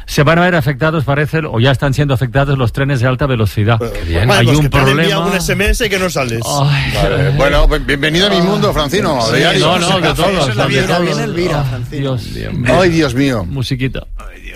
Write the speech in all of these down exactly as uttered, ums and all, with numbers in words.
Se van a ver afectados, parece, o ya están siendo afectados los trenes de alta velocidad. Bueno, bien. Hay pues un que te han problema. enviado un ese eme ese que no sales. Ay, vale. Bueno, bienvenido a mi mundo, Francino. sí, de diario. no, no, de todos. Eso es la de vida, todos. viene Elvira, Oh, Francino. Dios, Dios. Ay, Dios mío. Musiquita.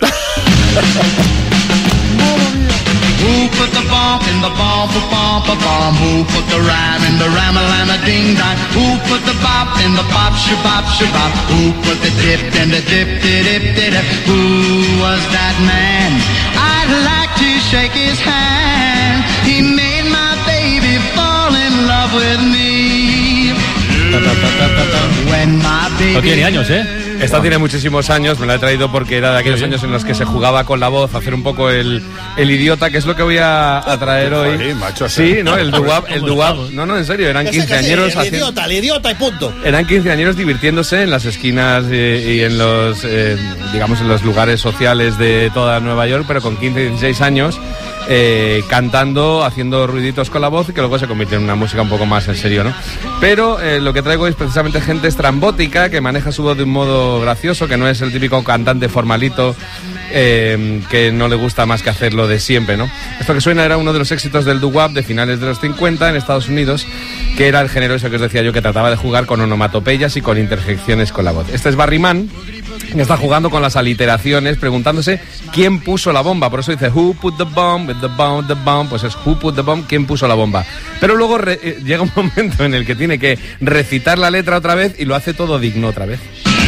Who put the bomb in the bomb for bomb for bomb? Who put the rhyme in the rhyme a lime a ding dong? Who put the bop in the bop shabop shabop? Who put the dip in the dip dip dip dip? Who was that man? I'd like to shake his hand. He made my baby fall in love with me. When my baby No tiene años, ¿eh? Esta tiene muchísimos años, me la he traído porque era de aquellos sí, años en los que se jugaba con la voz, hacer un poco el, el idiota, que es lo que voy a, a traer hoy. Sí, macho, sí, ¿no? El doo-wop, el doo-wop. No, no, en serio, eran quinceañeros. El idiota, el idiota y punto. Eran quinceañeros divirtiéndose en las esquinas eh, y en los, eh, digamos, en los lugares sociales de toda Nueva York, pero con quince, dieciséis años. Eh, cantando, haciendo ruiditos con la voz y que luego se convierte en una música un poco más en serio, ¿no? Pero eh, lo que traigo es precisamente gente estrambótica que maneja su voz de un modo gracioso, que no es el típico cantante formalito eh, que no le gusta más que hacerlo de siempre, ¿no? Esto que suena era uno de los éxitos del doo-wop de finales de los cincuenta en Estados Unidos, que era el género ese que os decía yo, que trataba de jugar con onomatopeyas y con interjecciones con la voz. Este es Barry Mann, que está jugando con las aliteraciones, preguntándose quién puso la bomba. Por eso dice who put the bomb, with the bomb, the bomb. Pues es who put the bomb, quién puso la bomba. Pero luego re, eh, llega un momento en el que tiene que recitar la letra otra vez y lo hace todo digno otra vez.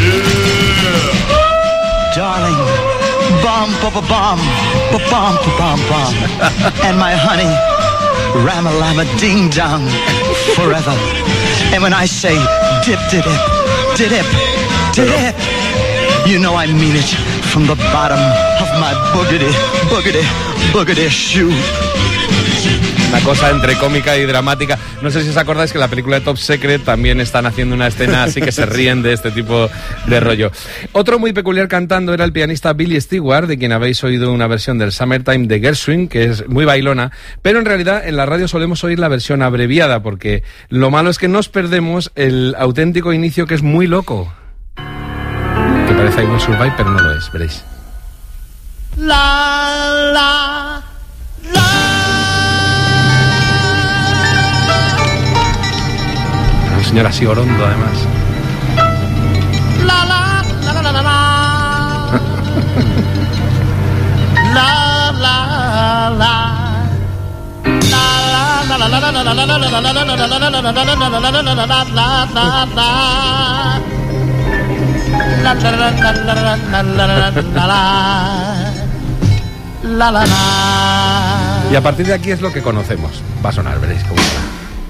Darling, bomb, bomb, bomb, bomb, bomb, bomb, and my honey, ram-a-lama ding dong, forever. And when I say dip, dip, dip, dip, dip, dip, you know I mean it from the bottom of my boogity, boogity, boogity shoe. Una cosa entre cómica y dramática. No sé si os acordáis que en la película de Top Secret también están haciendo una escena así que se ríen de este tipo de rollo. Otro muy peculiar cantando era el pianista Billy Stewart, de quien habéis oído una versión del Summertime de Gershwin, que es muy bailona, pero en realidad en la radio solemos oír la versión abreviada, porque lo malo es que nos perdemos el auténtico inicio, que es muy loco. Que parece I Will Survive, pero no lo es, veréis. La, la, la. Una señora así orondo, además. La, la, la, la, la, la. La, la, la. La, la, la, la, la, la, la, la, la, la, la, la, la, la, la. Y a partir de aquí es lo que conocemos. Va a sonar, veréis cómo suena.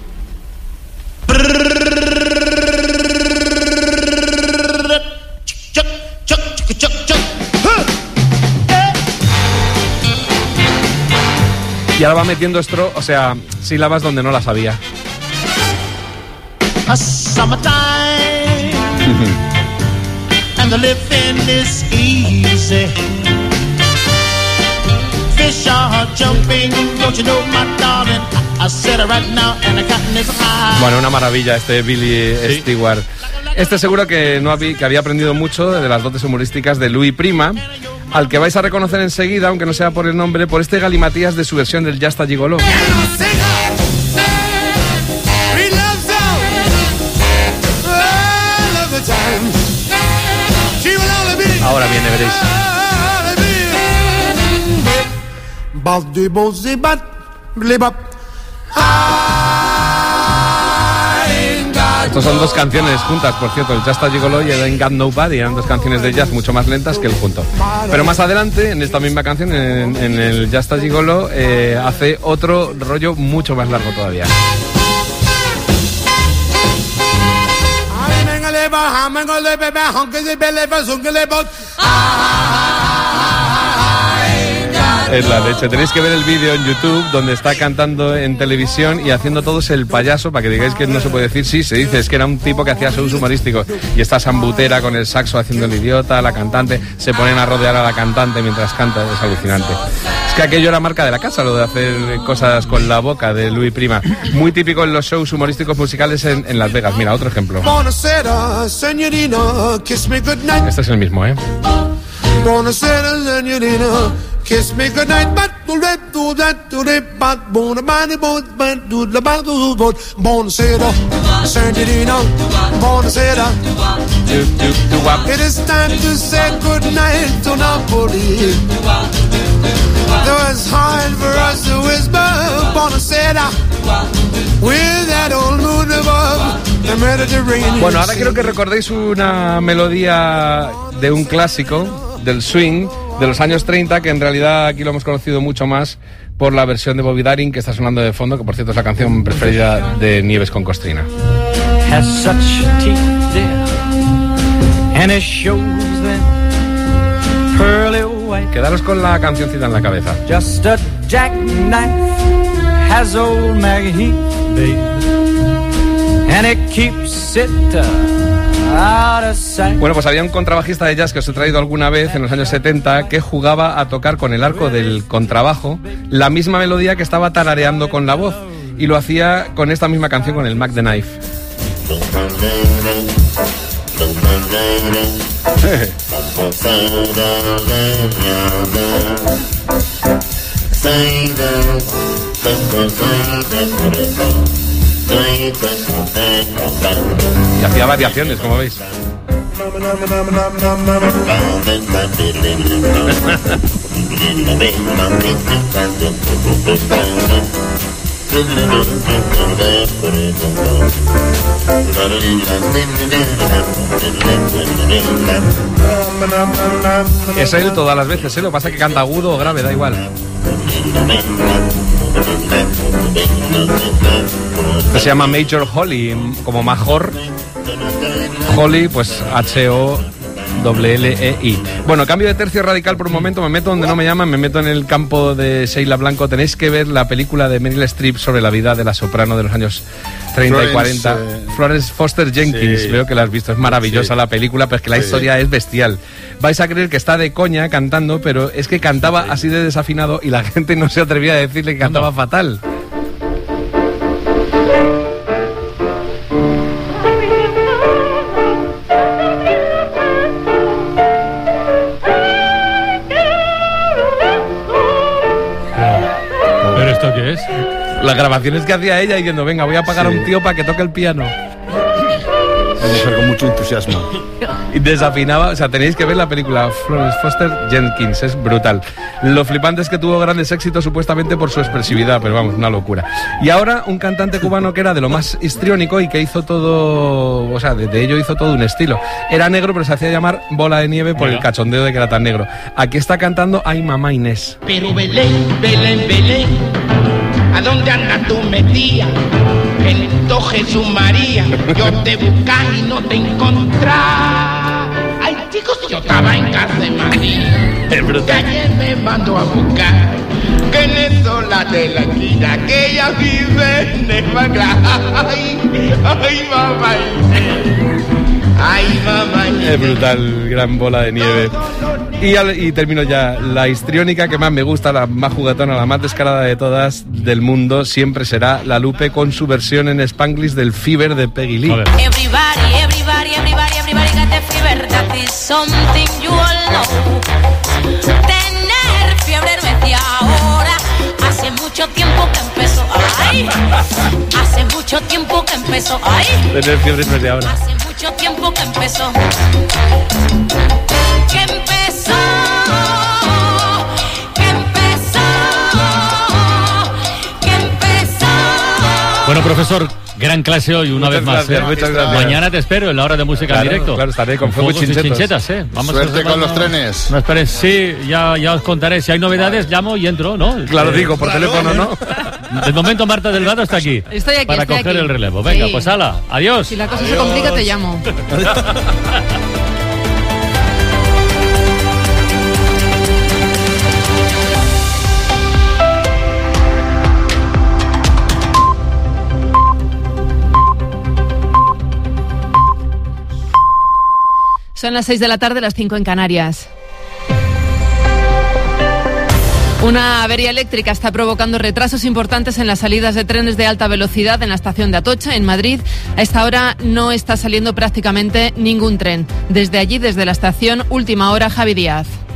Y ahora va metiendo estro, o sea, sílabas donde no las había. A summertime and the living is easy. Fish are jumping, don't you know, my darling? I said it right now and the cotton is high. Bueno, una maravilla este Billy ¿Sí? Stewart. Este seguro que no había, que había aprendido mucho de las dotes humorísticas de Louis Prima, al que vais a reconocer enseguida, aunque no sea por el nombre, por este galimatías de su versión del Yasta Gigoló. Ahora viene, veréis. Estos son dos canciones juntas, por cierto, el Just a Gigolo y el Ain't Got Nobody, eran dos canciones de jazz mucho más lentas que el junto. Pero más adelante, en esta misma canción, en, en el Just a Gigolo, eh, hace otro rollo mucho más largo todavía. Es la leche. Tenéis que ver el vídeo en YouTube donde está cantando en televisión y haciendo todos el payaso, para que digáis que no se puede decir. Sí, se dice, es que era un tipo que hacía shows humorísticos. Y esta Sambutera con el saxo haciendo el idiota, la cantante, se ponen a rodear a la cantante mientras canta, es alucinante. Es que aquello era marca de la casa, lo de hacer cosas con la boca de Louis Prima. Muy típico en los shows humorísticos musicales en, en Las Vegas. Mira, otro ejemplo. Este es el mismo, ¿eh? Buonasera, signorina. Kiss me goodnight, but do that, do that, do that, but bona body, boat, but do the bottle, boat. Buonasera, signorina. Buonasera. It is time to say goodnight to Napoli. It was hard for us to whisper Buonasera with that old moon above the Mediterranean. Bueno, ahora quiero que recordéis una melodía de un clásico del swing de los años treinta, que en realidad aquí lo hemos conocido mucho más por la versión de Bobby Darin que está sonando de fondo, que por cierto es la canción preferida de Nieves con Costrina. Has such teeth there, and it shows them pearly white. Quedaros con la cancioncita en la cabeza. Just a jackknife has old Maggie Heath, babe, and it keeps it uh, out of sight. Bueno, pues había un contrabajista de jazz que os he traído alguna vez en los años setenta que jugaba a tocar con el arco del contrabajo la misma melodía que estaba tarareando con la voz, y lo hacía con esta misma canción, con el Mac the Knife. Y hacía variaciones, como veis. Es él todas las veces, ¿eh? Lo que pasa es que canta agudo o grave, da igual. Que se llama Major Holly, como Major Holly, pues H O L L E I. Bueno, cambio de tercio radical por un momento, me meto donde no me llaman, me meto en el campo de Sheila Blanco. Tenéis que ver la película de Meryl Streep sobre la vida de la soprano de los años treinta Florence, y cuarenta. Eh... Florence Foster Jenkins, sí. Veo que la has visto, es maravillosa sí. La película, pero es que la sí. historia es bestial. Vais a creer que está de coña cantando, pero es que cantaba sí. así de desafinado y la gente no se atrevía a decirle que cantaba no. fatal. ¿Esto qué es? Las grabaciones que hacía ella diciendo, venga, voy a pagar sí. a un tío para que toque el piano. Una mujer con mucho entusiasmo. Y desafinaba, o sea, tenéis que ver la película Florence Foster Jenkins, es brutal. Lo flipante es que tuvo grandes éxitos supuestamente por su expresividad, pero vamos, una locura. Y ahora un cantante cubano que era de lo más histriónico y que hizo todo, o sea, de, de ello hizo todo un estilo. Era negro, pero se hacía llamar Bola de Nieve por Mira. el cachondeo de que era tan negro. Aquí está cantando Ay Mamá Inés. Pero Belén, Belén, Belén, ¿a dónde andas tú metida? Bendito Jesús María, yo te buscaba y no te encontraba. Ay, chicos, yo estaba en casa de María, que ayer me mandó a buscar, que en eso la de la esquina, que ella vive en el Bagla. Ay, ay, mamá Inés, ay, mamá Inés. Es brutal, gran Bola de Nieve. Y, al, y termino ya. La histriónica que más me gusta, la más juguetona, la más descarada de todas del mundo, siempre será la Lupe con su versión en Spanglish del Fever de Peggy Lee. Everybody, everybody, everybody, everybody got the fever. That is something you all know. Tener fiebre no es de ahora. Hace mucho tiempo que empezó. Ay, hace mucho tiempo que empezó. Ay, tener fiebre no es de ahora. Hace mucho tiempo que empezó. Que empezó. Que empezó. Que empezó. Bueno, profesor, gran clase hoy, una muchas vez más. Gracias, ¿eh? Muchas gracias. Mañana te espero en la hora de música claro, en directo. Claro, estaré con fuego y chinchetas. chinchetas ¿eh? Vamos Suerte a con no, los trenes. No esperes, sí, ya, ya os contaré. Si hay novedades, llamo y entro, ¿no? Claro, eh, digo, por claro, teléfono, ¿no? De momento Marta Delgado está aquí. Estoy aquí, para estoy coger aquí. el relevo. Venga, sí. pues ala, adiós. Si la cosa Adiós. se complica, te llamo. Son las seis de la tarde, las cinco en Canarias. Una avería eléctrica está provocando retrasos importantes en las salidas de trenes de alta velocidad en la estación de Atocha, en Madrid. A esta hora no está saliendo prácticamente ningún tren. Desde allí, desde la estación, última hora, Javi Díaz.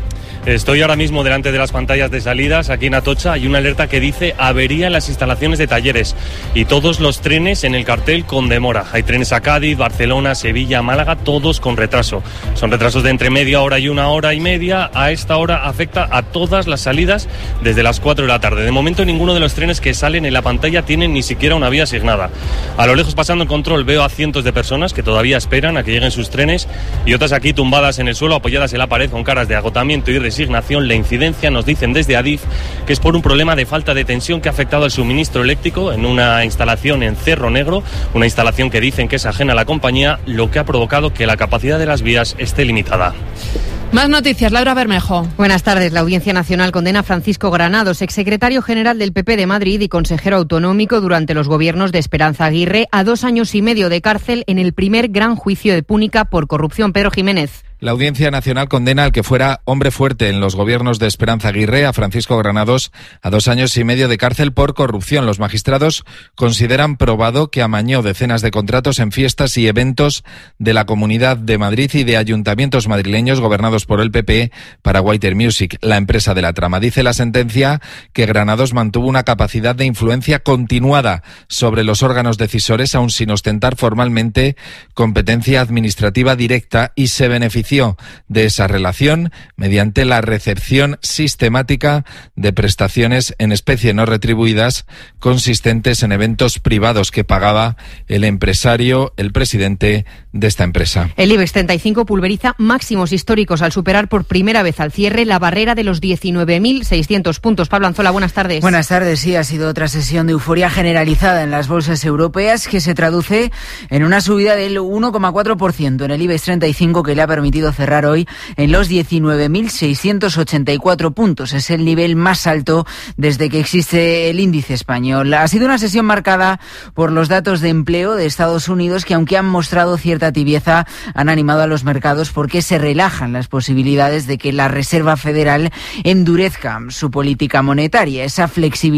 Estoy ahora mismo delante de las pantallas de salidas, aquí en Atocha hay una alerta que dice avería en las instalaciones de Talleres y todos los trenes en el cartel con demora. Hay trenes a Cádiz, Barcelona, Sevilla, Málaga, todos con retraso. Son retrasos de entre media hora y una hora y media. A esta hora afecta a todas las salidas desde las cuatro de la tarde. De momento ninguno de los trenes que salen en la pantalla tienen ni siquiera una vía asignada. A lo lejos, pasando el control, veo a cientos de personas que todavía esperan a que lleguen sus trenes y otras aquí tumbadas en el suelo, apoyadas en la pared con caras de agotamiento y resignación. La incidencia, nos dicen desde Adif, que es por un problema de falta de tensión que ha afectado al suministro eléctrico en una instalación en Cerro Negro, una instalación que dicen que es ajena a la compañía, lo que ha provocado que la capacidad de las vías esté limitada. Más noticias, Laura Bermejo. Buenas tardes. La Audiencia Nacional condena a Francisco Granados, exsecretario general del P P de Madrid y consejero autonómico durante los gobiernos de Esperanza Aguirre, a dos años y medio de cárcel en el primer gran juicio de Púnica por corrupción. Pedro Jiménez. La Audiencia Nacional condena al que fuera hombre fuerte en los gobiernos de Esperanza Aguirre, a Francisco Granados, a dos años y medio de cárcel por corrupción. Los magistrados consideran probado que amañó decenas de contratos en fiestas y eventos de la Comunidad de Madrid y de ayuntamientos madrileños gobernados por el P P para Whiter Music, la empresa de la trama. Dice la sentencia que Granados mantuvo una capacidad de influencia continuada sobre los órganos decisores, aun sin ostentar formalmente competencia administrativa directa, y se benefició de esa relación mediante la recepción sistemática de prestaciones en especie no retribuidas consistentes en eventos privados que pagaba el empresario, el presidente de esta empresa. El IBEX treinta y cinco pulveriza máximos históricos al superar por primera vez al cierre la barrera de los diecinueve mil seiscientos puntos. Pablo Anzola, buenas tardes. Buenas tardes. Sí, ha sido otra sesión de euforia generalizada en las bolsas europeas que se traduce en una subida del uno coma cuatro por ciento en el IBEX treinta y cinco, que le ha permitido cerrar hoy en los diecinueve mil seiscientos ochenta y cuatro puntos. Es el nivel más alto desde que existe el índice español. Ha sido una sesión marcada por los datos de empleo de Estados Unidos, que aunque han mostrado cierta tibieza, han animado a los mercados porque se relajan las posibilidades de que la Reserva Federal endurezca su política monetaria. Esa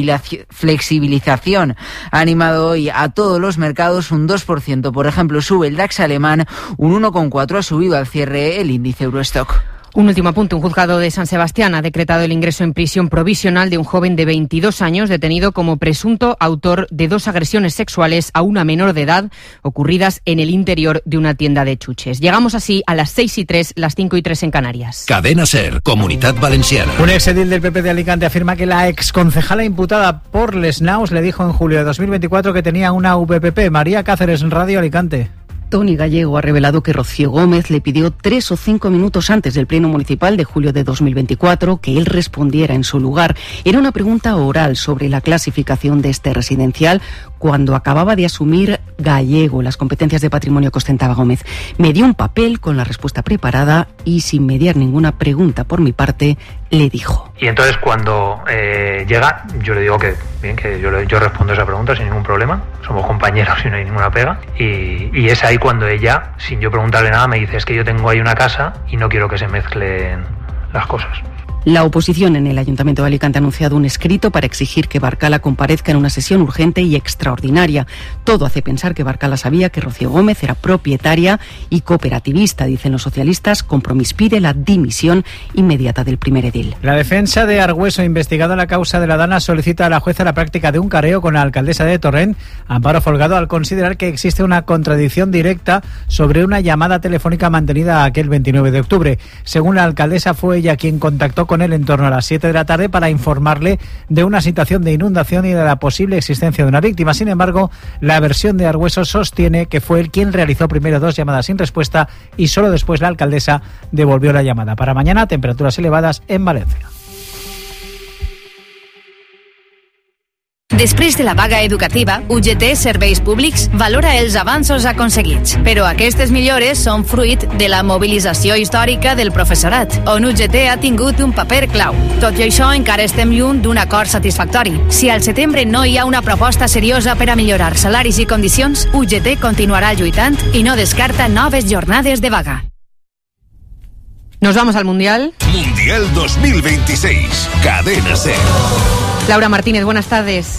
flexibilización ha animado hoy a todos los mercados un dos por ciento. Por ejemplo, sube el DAX alemán un uno coma cuatro por ciento, ha subido al cierre el índice Eurostock. Un último apunte. Un juzgado de San Sebastián ha decretado el ingreso en prisión provisional de un joven de veintidós años detenido como presunto autor de dos agresiones sexuales a una menor de edad ocurridas en el interior de una tienda de chuches. Llegamos así a las seis y tres, las cinco y tres en Canarias. Cadena SER, Comunidad Valenciana. Un exedil del P P de Alicante afirma que la exconcejala imputada por Les Naus le dijo en julio de dos mil veinticuatro que tenía una V P P. María Cáceres, Radio Alicante. Tony Gallego ha revelado que Rocío Gómez le pidió tres o cinco minutos antes del pleno municipal de julio de dos mil veinticuatro que él respondiera en su lugar. Era una pregunta oral sobre la clasificación de este residencial cuando acababa de asumir Gallego las competencias de patrimonio que ostentaba Gómez. Me dio un papel con la respuesta preparada y sin mediar ninguna pregunta por mi parte, le dijo. Y entonces cuando eh, llega, yo le digo que bien, que yo, yo respondo esa pregunta sin ningún problema. Somos compañeros y no hay ninguna pega. Y, y es ahí cuando ella, sin yo preguntarle nada, me dice: es que yo tengo ahí una casa y no quiero que se mezclen las cosas. La oposición en el Ayuntamiento de Alicante ha anunciado un escrito para exigir que Barcala comparezca en una sesión urgente y extraordinaria. Todo hace pensar que Barcala sabía que Rocío Gómez era propietaria y cooperativista, dicen los socialistas. Compromís pide la dimisión inmediata del primer edil. La defensa de Argüeso, investigado en la causa de la Dana, solicita a la jueza la práctica de un careo con la alcaldesa de Torrent, Amparo Folgado, al considerar que existe una contradicción directa sobre una llamada telefónica mantenida aquel veintinueve de octubre. Según la alcaldesa, fue ella quien contactó con él en torno a las siete de la tarde para informarle de una situación de inundación y de la posible existencia de una víctima. Sin embargo, la versión de Argüeso sostiene que fue él quien realizó primero dos llamadas sin respuesta y solo después la alcaldesa devolvió la llamada. Para mañana, temperaturas elevadas en Valencia. Després de la vaga educativa, U G T Serveis Públics valora els avanços aconseguits, però aquestes millores són fruit de la mobilització històrica del professorat, on U G T ha tingut un paper clau. Tot i això, encara estem lluny d'un acord satisfactori. Si al setembre no hi ha una proposta seriosa per a millorar salaris i condicions, U G T continuarà lluitant i no descarta noves jornades de vaga. Nos vamos al Mundial. Mundial dos mil veintiséis. Cadena SER. Laura Martínez, buenas tardes.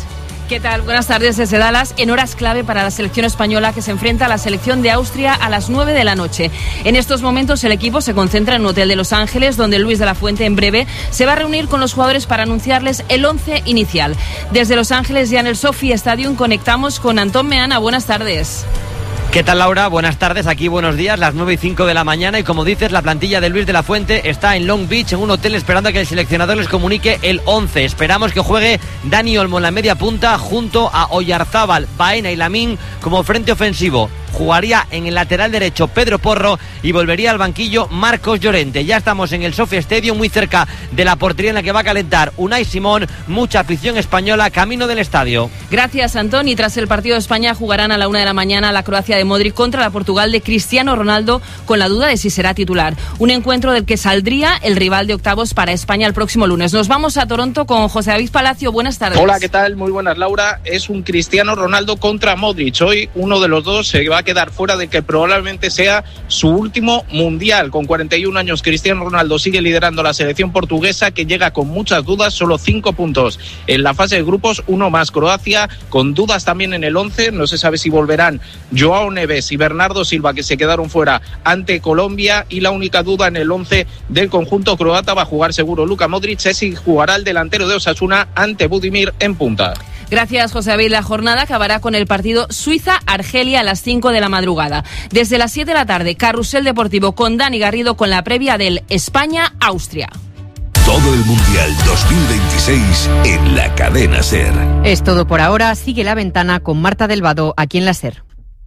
¿Qué tal? Buenas tardes desde Dallas, en horas clave para la selección española que se enfrenta a la selección de Austria a las nueve de la noche. En estos momentos el equipo se concentra en un hotel de Los Ángeles, donde Luis de la Fuente en breve se va a reunir con los jugadores para anunciarles el once inicial. Desde Los Ángeles, ya en el Sophie Stadium, conectamos con Antón Meana. Buenas tardes. ¿Qué tal, Laura? Buenas tardes, aquí buenos días, las nueve y cinco de la mañana y como dices, la plantilla de Luis de la Fuente está en Long Beach, en un hotel, esperando a que el seleccionador les comunique el once. Esperamos que juegue Dani Olmo en la media punta junto a Oyarzábal, Baena y Lamín como frente ofensivo. Jugaría en el lateral derecho Pedro Porro y volvería al banquillo Marcos Llorente. Ya estamos en el Sophie Stadium, muy cerca de la portería en la que va a calentar Unai Simón. Mucha afición española camino del estadio. Gracias, Antón. Y tras el partido de España jugarán a la una de la mañana la Croacia de Modric contra la Portugal de Cristiano Ronaldo, con la duda de si será titular. Un encuentro del que saldría el rival de octavos para España el próximo lunes. Nos vamos a Toronto con José David Palacio. Buenas tardes. Hola, ¿qué tal? Muy buenas, Laura. Es un Cristiano Ronaldo contra Modric. Hoy uno de los dos se va a quedar fuera de que probablemente sea su último mundial. Con cuarenta y un años, Cristiano Ronaldo sigue liderando la selección portuguesa, que llega con muchas dudas, solo cinco puntos en la fase de grupos, uno más. Croacia con dudas también en el once, no se sabe si volverán Joao Neves y Bernardo Silva, que se quedaron fuera ante Colombia, y la única duda en el once del conjunto croata, va a jugar seguro Luka Modric, es si jugará el delantero de Osasuna ante Budimir en punta. Gracias, José David. La jornada acabará con el partido Suiza-Argelia a las cinco de la madrugada. Desde las siete de la tarde, Carrusel Deportivo con Dani Garrido con la previa del España-Austria. Todo el Mundial dos mil veintiséis en la cadena SER. Es todo por ahora. Sigue La Ventana con Marta del Vado, aquí en la SER.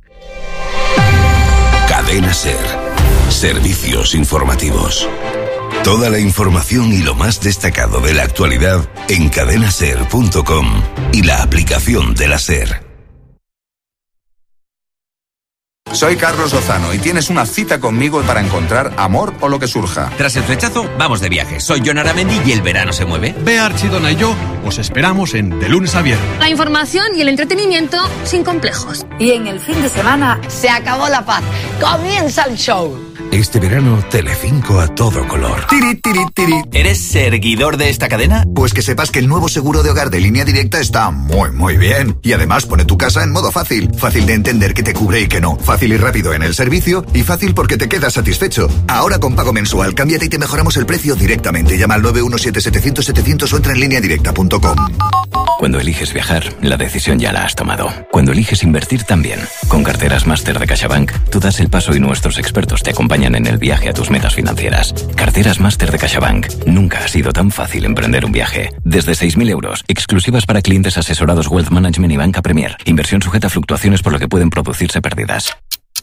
Cadena SER. Servicios informativos. Toda la información y lo más destacado de la actualidad en cadena ser punto com y la aplicación de la SER. Soy Carlos Lozano y tienes una cita conmigo para encontrar amor o lo que surja. Tras el flechazo, vamos de viaje. Soy Jon Aramendi y el verano se mueve. Bea Archidona y yo os esperamos en De Lunes a Viernes. La información y el entretenimiento sin complejos. Y en el fin de semana se acabó la paz. Comienza el show. Este verano, Telecinco a todo color. Tiri, tiri, tiri. ¿Eres seguidor de esta cadena? Pues que sepas que el nuevo seguro de hogar de Línea Directa está muy, muy bien. Y además pone tu casa en modo fácil. Fácil de entender qué te cubre y qué no. Fácil y rápido en el servicio. Y fácil porque te quedas satisfecho. Ahora con pago mensual, cámbiate y te mejoramos el precio directamente. Llama al nueve uno siete setecientos setecientos o entra en línea directa punto com. Cuando eliges viajar, la decisión ya la has tomado. Cuando eliges invertir, también. Con Carteras Máster de CaixaBank, tú das el paso y nuestros expertos te acompañan en el viaje a tus metas financieras. Carteras Máster de CaixaBank. Nunca ha sido tan fácil emprender un viaje. Desde seis mil euros. Exclusivas para clientes asesorados Wealth Management y Banca Premier. Inversión sujeta a fluctuaciones por lo que pueden producirse pérdidas.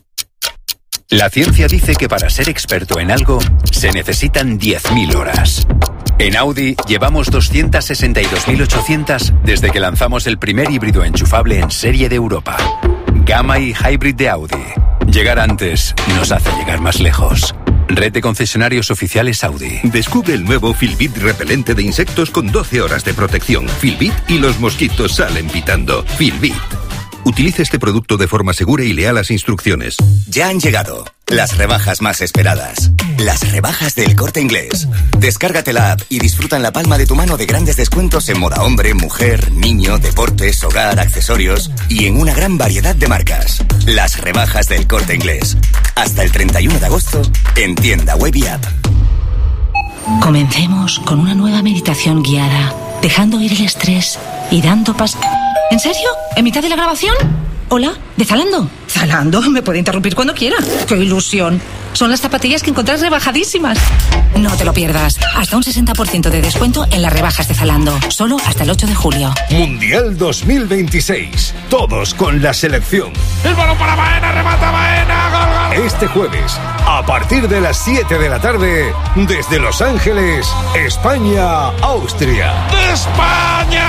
La ciencia dice que para ser experto en algo se necesitan diez mil horas. En Audi llevamos doscientas sesenta y dos mil ochocientas desde que lanzamos el primer híbrido enchufable en serie de Europa. Gamma y Hybrid de Audi. Llegar antes nos hace llegar más lejos. Red de concesionarios oficiales Audi. Descubre el nuevo Filbit repelente de insectos con doce horas de protección. Filbit y los mosquitos salen pitando. Filbit. Utilice este producto de forma segura y lea las instrucciones. Ya han llegado las rebajas más esperadas. Las rebajas del Corte Inglés. Descárgate la app y disfruta en la palma de tu mano de grandes descuentos en moda hombre, mujer, niño, deportes, hogar, accesorios y en una gran variedad de marcas. Las rebajas del Corte Inglés. Hasta el treinta y uno de agosto en tienda web y app. Comencemos con una nueva meditación guiada, dejando ir el estrés y dando pas... ¿En serio? ¿En mitad de la grabación? Hola, ¿de Zalando? Zalando, me puede interrumpir cuando quiera. ¡Qué ilusión! Son las zapatillas que encontrás rebajadísimas. No te lo pierdas. Hasta un sesenta por ciento de descuento en las rebajas de Zalando. Solo hasta el ocho de julio. Mundial dos mil veintiséis. Todos con la selección. El balón para Baena, remata Baena, gol, gol. Este jueves, a partir de las siete de la tarde, desde Los Ángeles, España, Austria. ¡De España!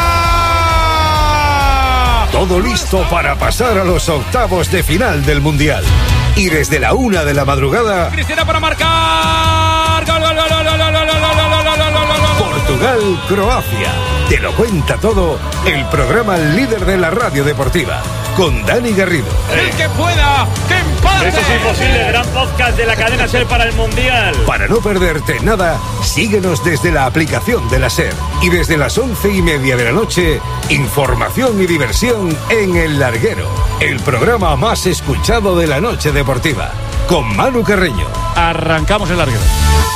Todo listo para pasar a los octavos de final del Mundial. Y desde la una de la madrugada... Cristina para marcar. Gol, gol, gol, gol, gol, gol, gol, gol, gol, gol. Portugal, Croacia. Te lo cuenta todo el programa líder de la radio deportiva. con Dani Garrido. El que pueda, que empate. Eso es imposible, gran podcast de la cadena SER para el Mundial. Para no perderte nada, síguenos desde la aplicación de la SER. Y desde las once y media de la noche, información y diversión en El Larguero, el programa más escuchado de la noche deportiva, con Manu Carreño. Arrancamos El Larguero.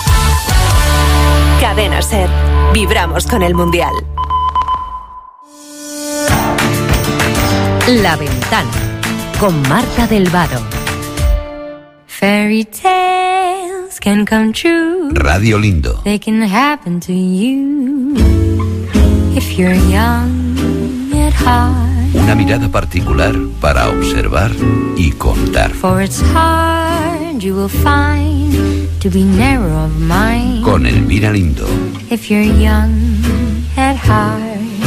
Cadena SER. Vibramos con el Mundial. La Ventana, con Marta del Vado. Fairy tales can come true. Radio Lindo. They can happen to you if you're young at heart. Una mirada particular para observar y contar. For it's hard you will find to be narrow of mind. Con Elvira Lindo. If you're young at heart.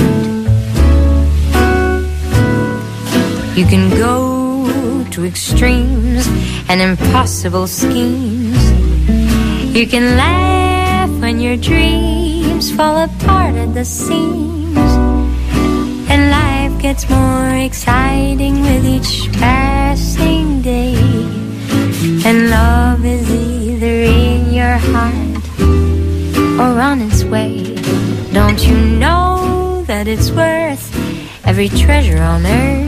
You can go to extremes and impossible schemes. You can laugh when your dreams fall apart at the seams. And life gets more exciting with each passing day. And love is either in your heart or on its way. Don't you know that it's worth every treasure on earth?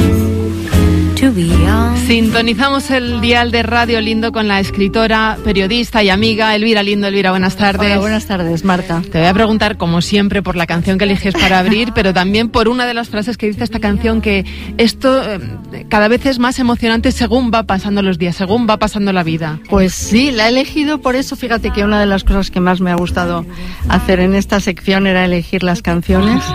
Sintonizamos el dial de Radio Lindo con la escritora, periodista y amiga Elvira Lindo. Elvira, buenas tardes. Hola, buenas tardes, Marta. Te voy a preguntar, como siempre, por la canción que eliges para abrir, pero también por una de las frases que dice esta canción, que esto eh, cada vez es más emocionante según va pasando los días, según va pasando la vida. Pues sí, la he elegido por eso. Fíjate que una de las cosas que más me ha gustado hacer en esta sección era elegir las canciones.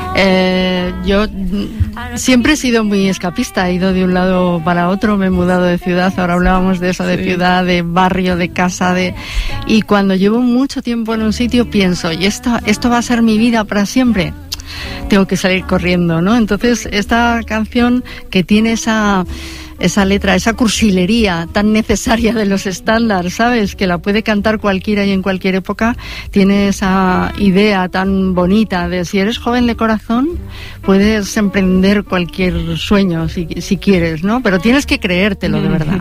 Eh, yo siempre he sido muy escapista, he ido de un lado para otro, me he mudado de ciudad, ahora hablábamos de eso, de sí. ciudad, de barrio, de casa, de y cuando llevo mucho tiempo en un sitio pienso, ¿y esto, esto va a ser mi vida para siempre? Tengo que salir corriendo, ¿no? Entonces esta canción que tiene esa... esa letra, esa cursilería tan necesaria de los estándares, ¿sabes? Que la puede cantar cualquiera y en cualquier época. Tiene esa idea tan bonita de si eres joven de corazón, puedes emprender cualquier sueño si, si quieres, ¿no? Pero tienes que creértelo de verdad.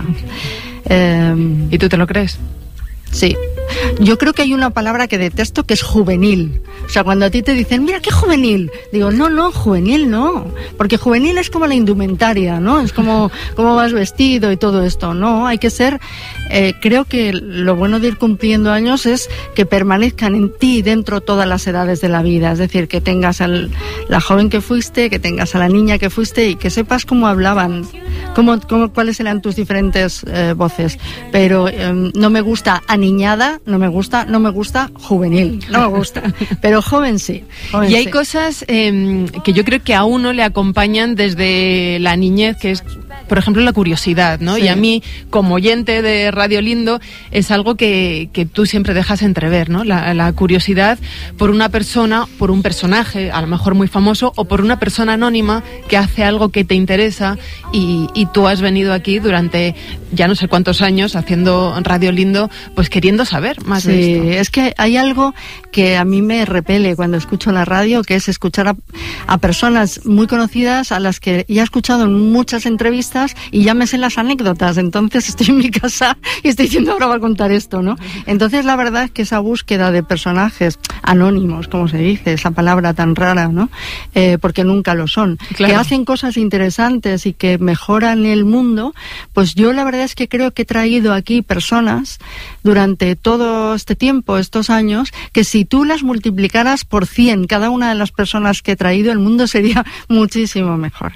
eh, ¿Y tú te lo crees? Sí. Yo creo que hay una palabra que detesto que es juvenil. O sea, cuando a ti te dicen, mira, qué juvenil. Digo, no, no, juvenil no. Porque juvenil es como la indumentaria, ¿no? Es como cómo vas vestido y todo esto. No, hay que ser... Eh, creo que lo bueno de ir cumpliendo años es que permanezcan en ti dentro todas las edades de la vida. Es decir, que tengas a la joven que fuiste, que tengas a la niña que fuiste y que sepas cómo hablaban, cómo, cómo, cuáles eran tus diferentes eh, voces. Pero eh, no me gusta aniñada, no me gusta, no me gusta juvenil, no me gusta, pero joven sí. Joven y hay sí. cosas eh, que yo creo que a uno le acompañan desde la niñez, que es, por ejemplo, la curiosidad, ¿no? Sí. Y a mí, como oyente de Radio Lindo, es algo que, que tú siempre dejas entrever, ¿no? La, la curiosidad por una persona, por un personaje, a lo mejor muy famoso, o por una persona anónima que hace algo que te interesa y, y tú has venido aquí durante ya no sé cuántos años haciendo Radio Lindo, pues queriendo saber más sí, de esto. Es que hay algo que a mí me repele cuando escucho la radio, que es escuchar a, a personas muy conocidas a las que ya he escuchado en muchas entrevistas y ya me sé las anécdotas. Entonces estoy en mi casa y estoy diciendo, ahora va a contar esto, ¿no? Entonces la verdad es que esa búsqueda de personajes anónimos, como se dice, esa palabra tan rara, ¿no? Eh, porque nunca lo son, claro, que hacen cosas interesantes y que mejoran el mundo, pues yo la verdad es que creo que he traído aquí personas durante todo este tiempo, estos años, que si tú las multiplicaras por cien, cada una de las personas que he traído, el mundo sería muchísimo mejor.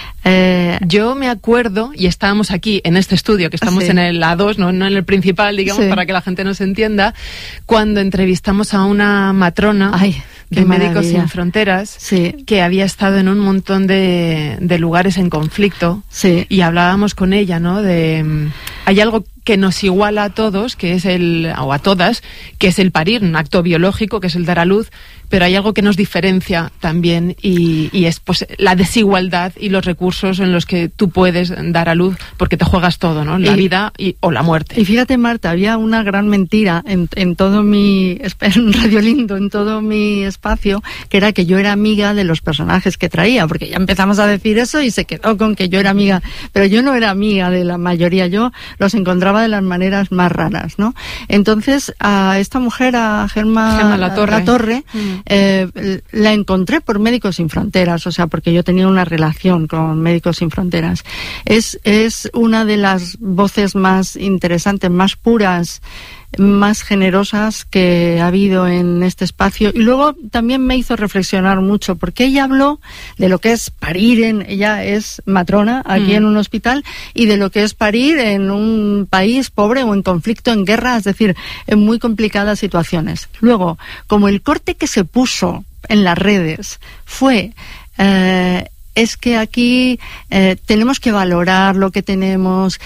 Eh, Yo me acuerdo, y estábamos aquí en este estudio, que estamos sí. en el A dos, no, no en el principal, digamos, sí. para que la gente nos entienda, cuando entrevistamos a una matrona Ay, de Médicos Sin Fronteras, sí. que había estado en un montón de, de lugares en conflicto, sí. y hablábamos con ella, ¿no?, de... hay algo que nos iguala a todos, que es el, o a todas, que es el parir, un acto biológico, que es el dar a luz, pero hay algo que nos diferencia también y, y es pues la desigualdad y los recursos en los que tú puedes dar a luz, porque te juegas todo, ¿no? La y, vida y, o la muerte. Y fíjate, Marta, había una gran mentira en, en todo mi, en Radio Lindo, en todo mi espacio, que era que yo era amiga de los personajes que traía, porque ya empezamos a decir eso y se quedó con que yo era amiga, pero yo no era amiga de la mayoría, yo los encontraba de las maneras más raras, ¿no? Entonces, a esta mujer, a Gemma, Gemma La Torre, La Torre mm. eh, la encontré por Médicos Sin Fronteras, o sea, porque yo tenía una relación con Médicos Sin Fronteras. Es, es una de las voces más interesantes, más puras, más generosas que ha habido en este espacio, y luego también me hizo reflexionar mucho porque ella habló de lo que es parir en, ella es matrona aquí mm. en un hospital, y de lo que es parir en un país pobre o en conflicto, en guerra, es decir, en muy complicadas situaciones. Luego, como el corte que se puso en las redes fue eh, es que aquí eh, tenemos que valorar lo que tenemos,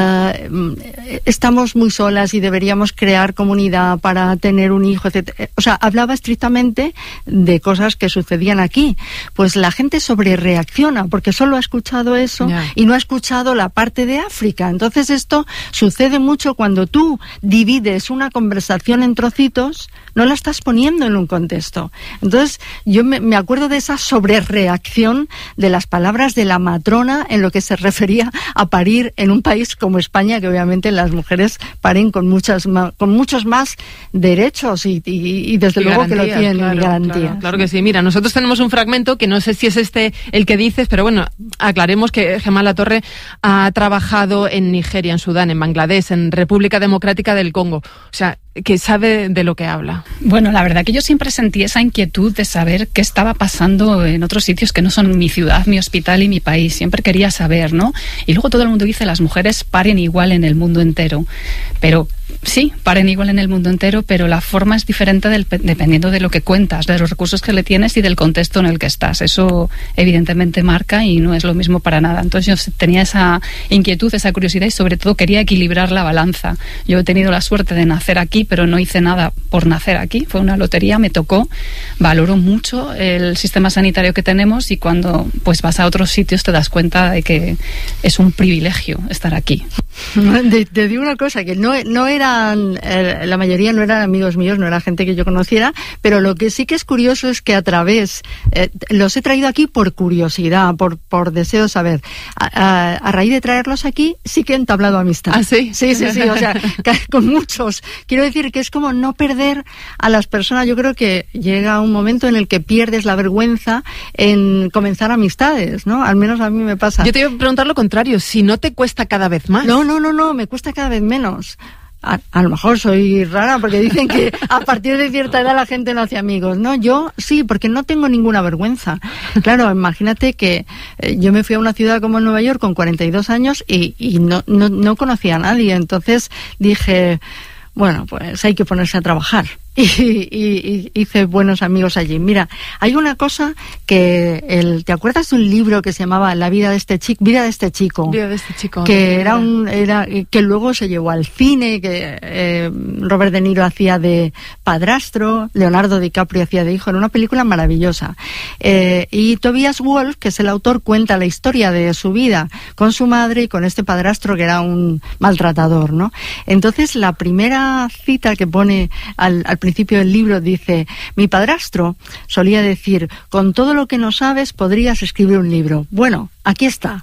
eh, estamos muy solas y deberíamos crear comunidad para tener un hijo, etcétera. O sea, hablaba estrictamente de cosas que sucedían aquí. Pues la gente sobrereacciona porque solo ha escuchado eso yeah. y no ha escuchado la parte de África. Entonces esto sucede mucho cuando tú divides una conversación en trocitos, no la estás poniendo en un contexto. Entonces yo me, me acuerdo de esa sobrereacción de las palabras de la matrona en lo que se refería a parir en un país como España, que obviamente las mujeres paren con muchas ma- con muchos más derechos y, y, y desde y luego que lo tienen, claro, garantías. Claro, claro que sí. Mira, nosotros tenemos un fragmento que no sé si es este el que dices, pero bueno, aclaremos que Gemma La Torre ha trabajado en Nigeria, en Sudán, en Bangladesh, en República Democrática del Congo. O sea, que sabe de lo que habla. Bueno, la verdad que yo siempre sentí esa inquietud de saber qué estaba pasando en otros sitios que no son mi ciudad, mi hospital y mi país. Siempre quería saber, ¿no? Y luego todo el mundo dice, las mujeres paren igual en el mundo entero. Pero sí, paren igual en el mundo entero, pero la forma es diferente del, dependiendo de lo que cuentas, de los recursos que le tienes y del contexto en el que estás. Eso evidentemente marca y no es lo mismo para nada. Entonces yo tenía esa inquietud, esa curiosidad y sobre todo quería equilibrar la balanza. Yo he tenido la suerte de nacer aquí, pero no hice nada por nacer aquí. Fue una lotería, me tocó. Valoro mucho el sistema sanitario que tenemos y cuando pues vas a otros sitios te das cuenta de que es un privilegio estar aquí. Te, te digo una cosa, que no, no eran, eh, la mayoría no eran amigos míos, no era gente que yo conociera, pero lo que sí que es curioso es que a través, eh, los he traído aquí por curiosidad, por, por deseo de saber. A, a, a raíz de traerlos aquí, sí que he entablado amistad. ¿Ah, sí? Sí, sí, sí, o sea, con muchos. Quiero decir que es como no perder a las personas. Yo creo que llega un momento en el que pierdes la vergüenza en comenzar amistades, ¿no? Al menos a mí me pasa. Yo te iba a preguntar lo contrario, si no te cuesta cada vez más. No, no, no, no, me cuesta cada vez menos. A, a lo mejor soy rara porque dicen que a partir de cierta edad la gente no hace amigos. No, yo sí, porque no tengo ninguna vergüenza. Claro, imagínate que eh, yo me fui a una ciudad como Nueva York con cuarenta y dos años y, y no, no, no conocía a nadie. Entonces dije, bueno, pues hay que ponerse a trabajar. Y, y, y hice buenos amigos allí. Mira, hay una cosa que el, ¿te acuerdas de un libro que se llamaba La vida de este chico? Vida de este chico. Vida de este chico. Que era un, era, que luego se llevó al cine, que eh, Robert De Niro hacía de padrastro, Leonardo DiCaprio hacía de hijo. Era una película maravillosa. Eh, y Tobias Wolff, que es el autor, cuenta la historia de su vida con su madre y con este padrastro que era un maltratador, ¿no? Entonces, la primera cita que pone al, al principio del libro dice, mi padrastro solía decir, con todo lo que no sabes podrías escribir un libro. Bueno, aquí está.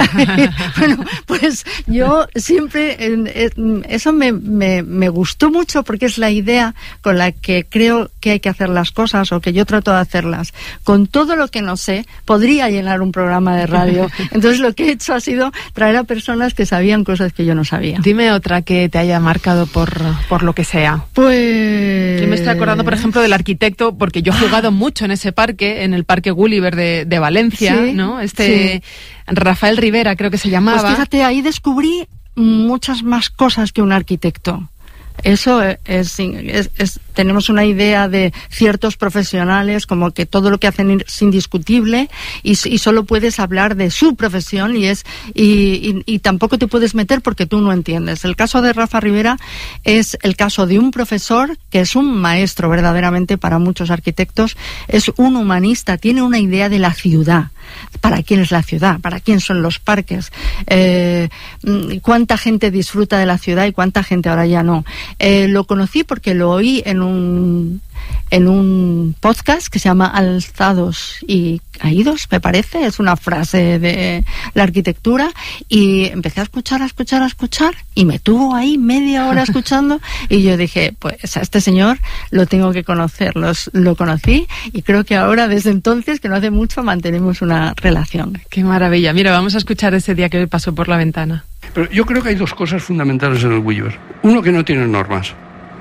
Bueno, pues yo siempre eh, eso me, me, me gustó mucho porque es la idea con la que creo que hay que hacer las cosas o que yo trato de hacerlas. Con todo lo que no sé podría llenar un programa de radio. Entonces lo que he hecho ha sido traer a personas que sabían cosas que yo no sabía. Dime otra que te haya marcado por, por lo que sea. Pues... Yo me estoy acordando, por ejemplo, del arquitecto, porque yo he jugado mucho en ese parque, en el Parque Gulliver de, de Valencia, sí, ¿no? Este... Sí. Rafael Rivera, creo que se llamaba. Pues fíjate, ahí descubrí muchas más cosas que un arquitecto. Eso es, es, es, tenemos una idea de ciertos profesionales como que todo lo que hacen es indiscutible y, y solo puedes hablar de su profesión y es y, y, y tampoco te puedes meter porque tú no entiendes. El caso de Rafa Ribera es el caso de un profesor que es un maestro verdaderamente para muchos arquitectos, es un humanista, tiene una idea de la ciudad. ¿Para quién es la ciudad? ¿Para quién son los parques? Eh, ¿Cuánta gente disfruta de la ciudad y cuánta gente ahora ya no? Eh, lo conocí porque lo oí en un en un podcast que se llama Alzados y Caídos, me parece, es una frase de la arquitectura, y empecé a escuchar, a escuchar, a escuchar, y me tuvo ahí media hora escuchando, y yo dije, pues a este señor lo tengo que conocer. Los, lo conocí, y creo que ahora, desde entonces, que no hace mucho, mantenemos una relación. Qué maravilla. Mira, vamos a escuchar ese día que pasó por la ventana. Pero yo creo que hay dos cosas fundamentales en el Weaver. Uno, que no tiene normas.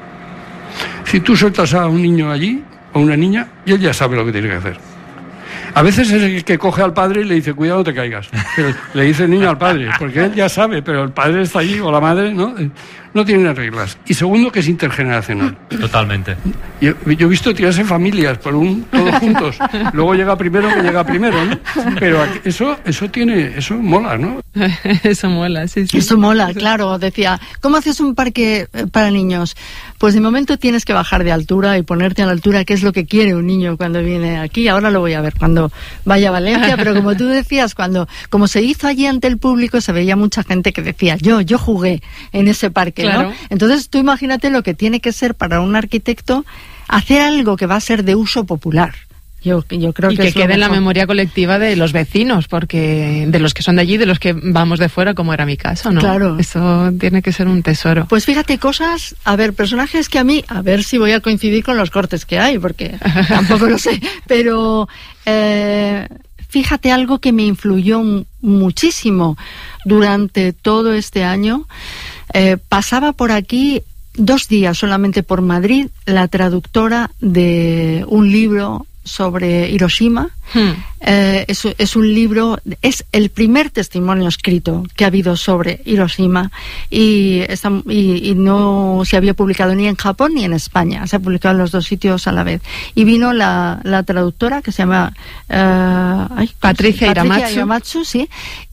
Si tú sueltas a un niño allí, o una niña, y él ya sabe lo que tiene que hacer. A veces es el que coge al padre y le dice, cuidado, no te caigas. Pero le dice el niño al padre, porque él ya sabe, pero el padre está allí, o la madre, ¿no? No tienen reglas. Y segundo, que es intergeneracional. Totalmente. Yo, yo he visto tirarse familias por un, todos juntos. Luego llega primero que llega primero, ¿no? Pero eso, eso tiene, eso mola, ¿no? Eso mola, sí, sí. Eso mola, claro. Decía, ¿cómo haces un parque para niños? Pues de momento tienes que bajar de altura y ponerte a la altura, que es lo que quiere un niño cuando viene aquí. Ahora lo voy a ver cuando vaya a Valencia, pero como tú decías, cuando como se hizo allí ante el público, se veía mucha gente que decía, yo, yo jugué en ese parque, claro. ¿No? Entonces tú imagínate lo que tiene que ser para un arquitecto hacer algo que va a ser de uso popular. Yo, yo creo y que, que es quede en la mejor. memoria colectiva de los vecinos, porque de los que son de allí, de los que vamos de fuera, como era mi caso, ¿no? Claro. Eso tiene que ser un tesoro. Pues fíjate, cosas, a ver, personajes que a mí, a ver si voy a coincidir con los cortes que hay, porque tampoco lo sé, pero eh, fíjate algo que me influyó muchísimo durante todo este año. Eh, pasaba por aquí dos días solamente por Madrid la traductora de un libro sobre Hiroshima. Hmm. Eh, es, es un libro, es el primer testimonio escrito que ha habido sobre Hiroshima y, está, y, y no se había publicado ni en Japón ni en España, se ha publicado en los dos sitios a la vez. Y vino la, la traductora que se llama uh, ay, Patricia Hiramatsu. Hiramatsu, sí,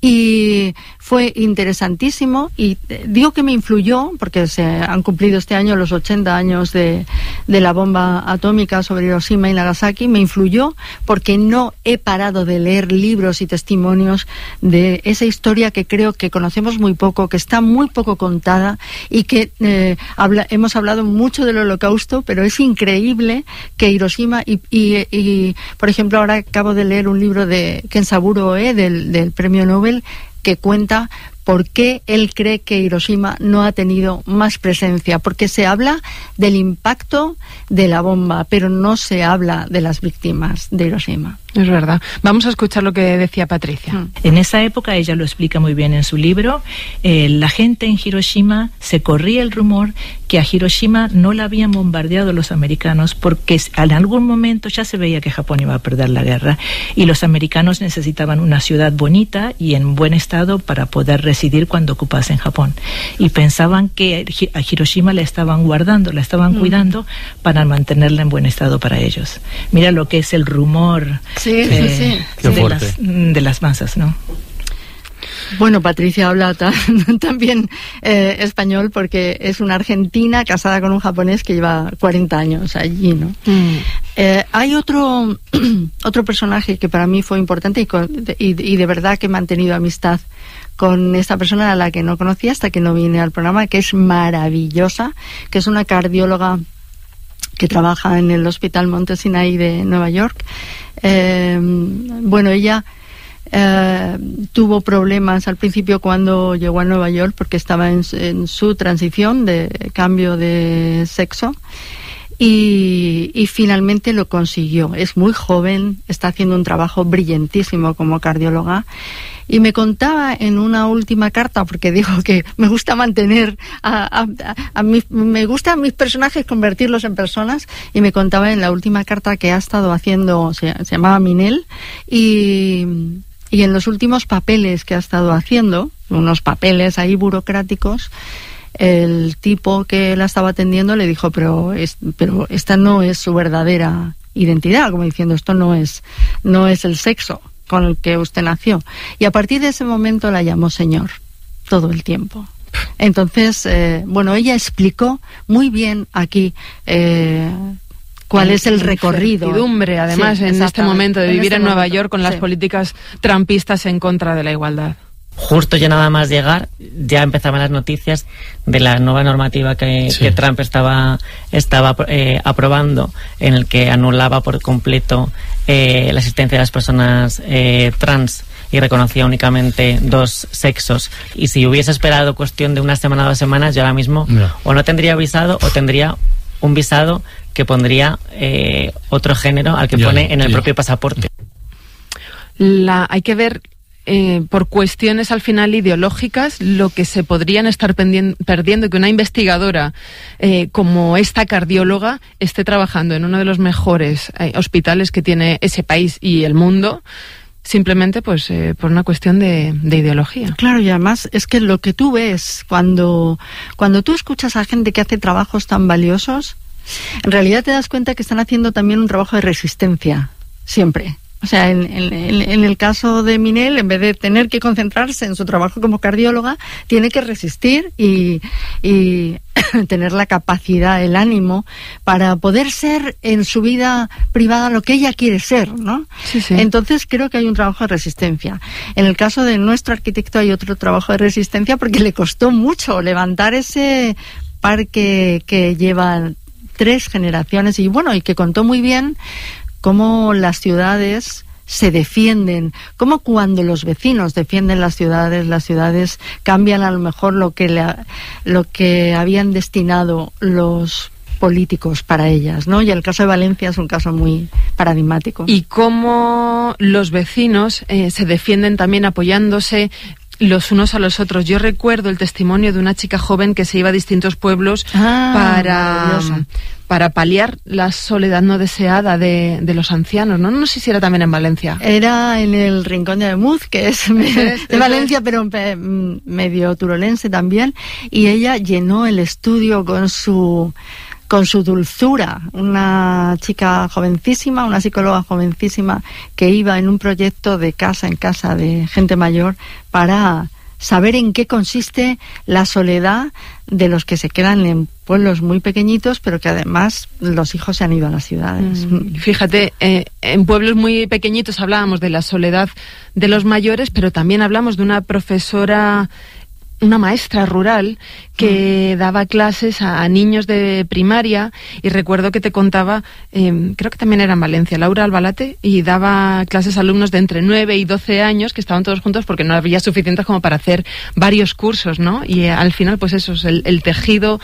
y fue interesantísimo y digo que me influyó porque se han cumplido este año los ochenta años de, de la bomba atómica sobre Hiroshima y Nagasaki. Me influyó porque no he parado de leer libros y testimonios de esa historia que creo que conocemos muy poco, que está muy poco contada y que eh, habla, hemos hablado mucho del Holocausto, pero es increíble que Hiroshima y, y, y por ejemplo, ahora acabo de leer un libro de Kensaburo Oe, del, del premio Nobel, que cuenta por qué él cree que Hiroshima no ha tenido más presencia, porque se habla del impacto de la bomba, pero no se habla de las víctimas de Hiroshima. Es verdad. Vamos a escuchar lo que decía Patricia. En esa época, ella lo explica muy bien en su libro, eh, la gente en Hiroshima, se corría el rumor que a Hiroshima no la habían bombardeado los americanos porque en algún momento ya se veía que Japón iba a perder la guerra y los americanos necesitaban una ciudad bonita y en buen estado para poder residir cuando ocupasen Japón. Y pensaban que a Hiroshima la estaban guardando, la estaban mm. cuidando para mantenerla en buen estado para ellos. Mira lo que es el rumor. Sí, eh, sí, sí. De, las, de las masas, ¿no? Bueno, Patricia habla ta, también eh, español porque es una argentina casada con un japonés que lleva cuarenta años allí, ¿no? Mm. Eh, hay otro otro personaje que para mí fue importante y, con, y, y de verdad que he mantenido amistad con esta persona a la que no conocía hasta que no vine al programa, que es maravillosa, que es una cardióloga que trabaja en el Hospital Monte Sinai de Nueva York. Eh, bueno, ella eh, tuvo problemas al principio cuando llegó a Nueva York porque estaba en, en su transición de cambio de sexo y, y finalmente lo consiguió. Es muy joven, está haciendo un trabajo brillantísimo como cardióloga. Y me contaba en una última carta, porque digo que me gusta mantener a, a, a, a mi, me gusta a mis personajes convertirlos en personas, y me contaba en la última carta que ha estado haciendo, se, se llamaba Minel, y, y en los últimos papeles que ha estado haciendo, unos papeles ahí burocráticos, el tipo que la estaba atendiendo le dijo, pero, es, pero esta no es su verdadera identidad, como diciendo, esto no es, no es el sexo con el que usted nació. Y a partir de ese momento la llamó señor, todo el tiempo. Entonces, eh, bueno, ella explicó muy bien aquí eh, cuál es el recorrido. Incertidumbre, además, sí, en este momento de vivir en, este en Nueva momento, York con las sí. políticas trumpistas en contra de la igualdad. Justo ya nada más llegar, ya empezaban las noticias de la nueva normativa que, sí. que Trump estaba, estaba eh, aprobando, en el que anulaba por completo eh, la existencia de las personas eh, trans y reconocía únicamente dos sexos. Y si hubiese esperado cuestión de una semana o dos semanas, yo ahora mismo no. o no tendría visado o tendría un visado que pondría eh, otro género al que ya, pone en el ya. propio pasaporte. La, hay que ver eh, por cuestiones al final ideológicas lo que se podrían estar perdiendo, que una investigadora eh, como esta cardióloga esté trabajando en uno de los mejores eh, hospitales que tiene ese país y el mundo, simplemente pues eh, por una cuestión de, de ideología. Claro, y además es que lo que tú ves cuando, cuando tú escuchas a gente que hace trabajos tan valiosos, en realidad te das cuenta que están haciendo también un trabajo de resistencia, siempre. O sea, en, en, en el caso de Minel, en vez de tener que concentrarse en su trabajo como cardióloga, tiene que resistir y, y tener la capacidad, el ánimo para poder ser en su vida privada lo que ella quiere ser, ¿no? Sí, sí. Entonces creo que hay un trabajo de resistencia. En el caso de nuestro arquitecto hay otro trabajo de resistencia porque le costó mucho levantar ese parque que lleva tres generaciones y bueno, y que contó muy bien cómo las ciudades se defienden, cómo cuando los vecinos defienden las ciudades, las ciudades cambian a lo mejor lo que, le, lo que habían destinado los políticos para ellas, ¿no? Y el caso de Valencia es un caso muy paradigmático. Y cómo los vecinos eh, se defienden también apoyándose los unos a los otros. Yo recuerdo el testimonio de una chica joven que se iba a distintos pueblos ah, para, para paliar la soledad no deseada de, de los ancianos, ¿no? No sé si era también en Valencia. Era en el Rincón de Ademuz, que es de, de Valencia, pero medio turolense también, y ella llenó el estudio con su con su dulzura, una chica jovencísima, una psicóloga jovencísima que iba en un proyecto de casa en casa de gente mayor para saber en qué consiste la soledad de los que se quedan en pueblos muy pequeñitos, pero que además los hijos se han ido a las ciudades. Mm, fíjate, eh, en pueblos muy pequeñitos hablábamos de la soledad de los mayores, pero también hablamos de una profesora, una maestra rural que daba clases a, a niños de primaria, y recuerdo que te contaba, eh, creo que también era en Valencia, Laura Albalate, y daba clases a alumnos de entre nueve y doce años que estaban todos juntos porque no había suficientes como para hacer varios cursos, ¿no? Y eh, al final pues eso es el, el tejido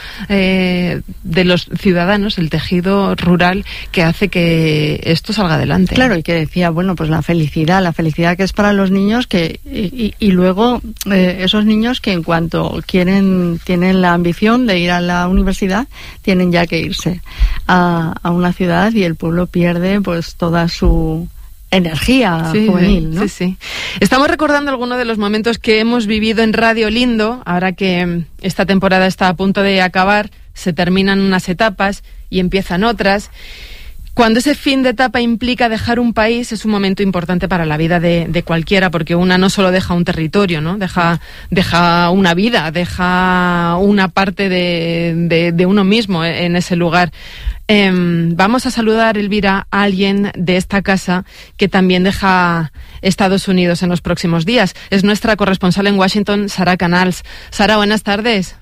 eh, de los ciudadanos, el tejido rural que hace que esto salga adelante. Claro, y que decía, bueno, pues la felicidad, la felicidad que es para los niños, que y, y, y luego eh, esos niños que en cuanto quieren, tienen la ambición de ir a la universidad, tienen ya que irse a, a una ciudad, y el pueblo pierde pues toda su energía sí, juvenil, ¿no? Sí, sí. Estamos recordando algunos de los momentos que hemos vivido en Radio Lindo, ahora que esta temporada está a punto de acabar, se terminan unas etapas y empiezan otras. Cuando ese fin de etapa implica dejar un país, es un momento importante para la vida de, de cualquiera, porque una no solo deja un territorio, ¿no? Deja, deja una vida, deja una parte de, de, de uno mismo en ese lugar. Eh, vamos a saludar, Elvira, a alguien de esta casa que también deja Estados Unidos en los próximos días. Es nuestra corresponsal en Washington, Sara Canals. Sara, buenas tardes.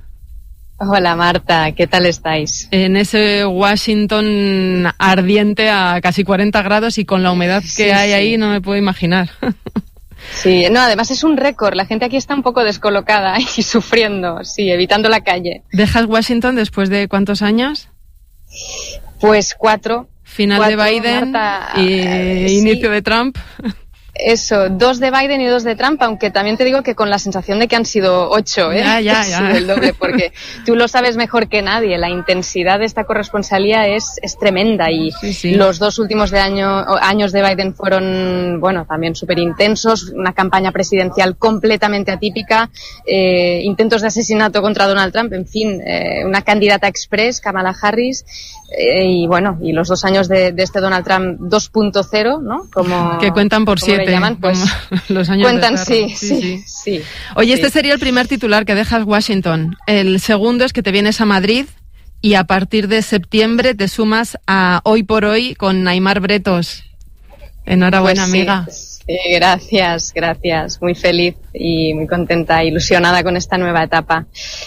Hola Marta, ¿qué tal estáis? En ese Washington ardiente a casi cuarenta grados y con la humedad que sí, hay sí. ahí, no me puedo imaginar. Sí, no, además es un récord, la gente aquí está un poco descolocada y sufriendo, sí, evitando la calle. ¿Dejas Washington después de cuántos años? Pues cuatro. Final cuatro, de Biden Marta, y eh, inicio sí. de Trump. Eso, dos de Biden y dos de Trump, aunque también te digo que con la sensación de que han sido ocho, ¿eh? Ya, ya, ya. Ha sido el doble, porque tú lo sabes mejor que nadie, la intensidad de esta corresponsalía es, es tremenda y sí, sí. Los dos últimos de año, años de Biden fueron, bueno, también súper intensos, una campaña presidencial completamente atípica, eh, intentos de asesinato contra Donald Trump, en fin, eh, una candidata express, Kamala Harris, eh, y bueno, y los dos años de, de este Donald Trump dos punto cero, ¿no? Como, que cuentan por siete. Llaman, pues, los años cuentan, de sí, sí, sí, sí, sí. Oye, sí. Este sería el primer titular que dejas Washington. El segundo es que te vienes a Madrid y a partir de septiembre te sumas a Hoy por Hoy con Aimar Bretos. Enhorabuena, pues sí, amiga. Sí, gracias, gracias. Muy feliz y muy contenta, ilusionada con esta nueva etapa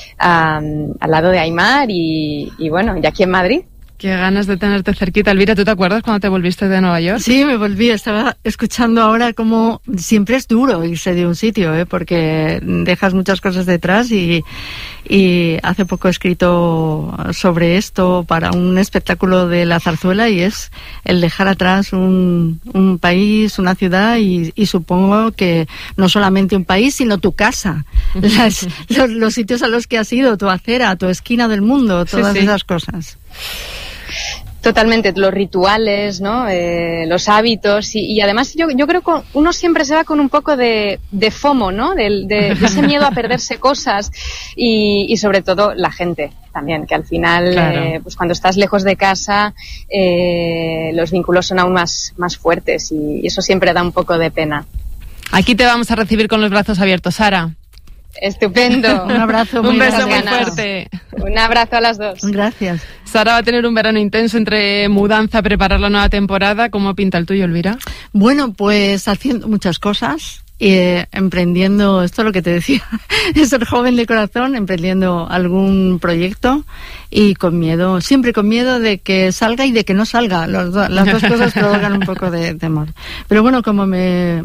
um, al lado de Aimar y, y bueno, y aquí en Madrid. Qué ganas de tenerte cerquita. Elvira, ¿tú te acuerdas cuando te volviste de Nueva York? Sí, me volví. Estaba escuchando ahora cómo siempre es duro irse de un sitio, ¿eh? Porque dejas muchas cosas detrás y, y hace poco he escrito sobre esto para un espectáculo de la zarzuela y es el dejar atrás un, un país, una ciudad y, y supongo que no solamente un país, sino tu casa, las, los, los sitios a los que has ido, tu acera, tu esquina del mundo, todas sí, sí. esas cosas. Totalmente, los rituales, ¿no? Eh, los hábitos y, y además yo, yo creo que uno siempre se va con un poco de, de FOMO, ¿no? De, de, de ese miedo a perderse cosas y, y sobre todo la gente también, que al final, claro. eh, pues cuando estás lejos de casa, eh, los vínculos son aún más, más fuertes y, y eso siempre da un poco de pena. Aquí te vamos a recibir con los brazos abiertos, Sara. Estupendo. Un abrazo muy Un beso muy ganas. fuerte. Un abrazo a las dos. Gracias. Sara va a tener un verano intenso entre mudanza, preparar la nueva temporada. ¿Cómo pinta el tuyo, Elvira? Bueno, pues haciendo muchas cosas. Eh, emprendiendo, esto es lo que te decía, ser joven de corazón, emprendiendo algún proyecto y con miedo, siempre con miedo de que salga y de que no salga. Los do, las dos cosas provocan un poco de temor. Pero bueno, como me,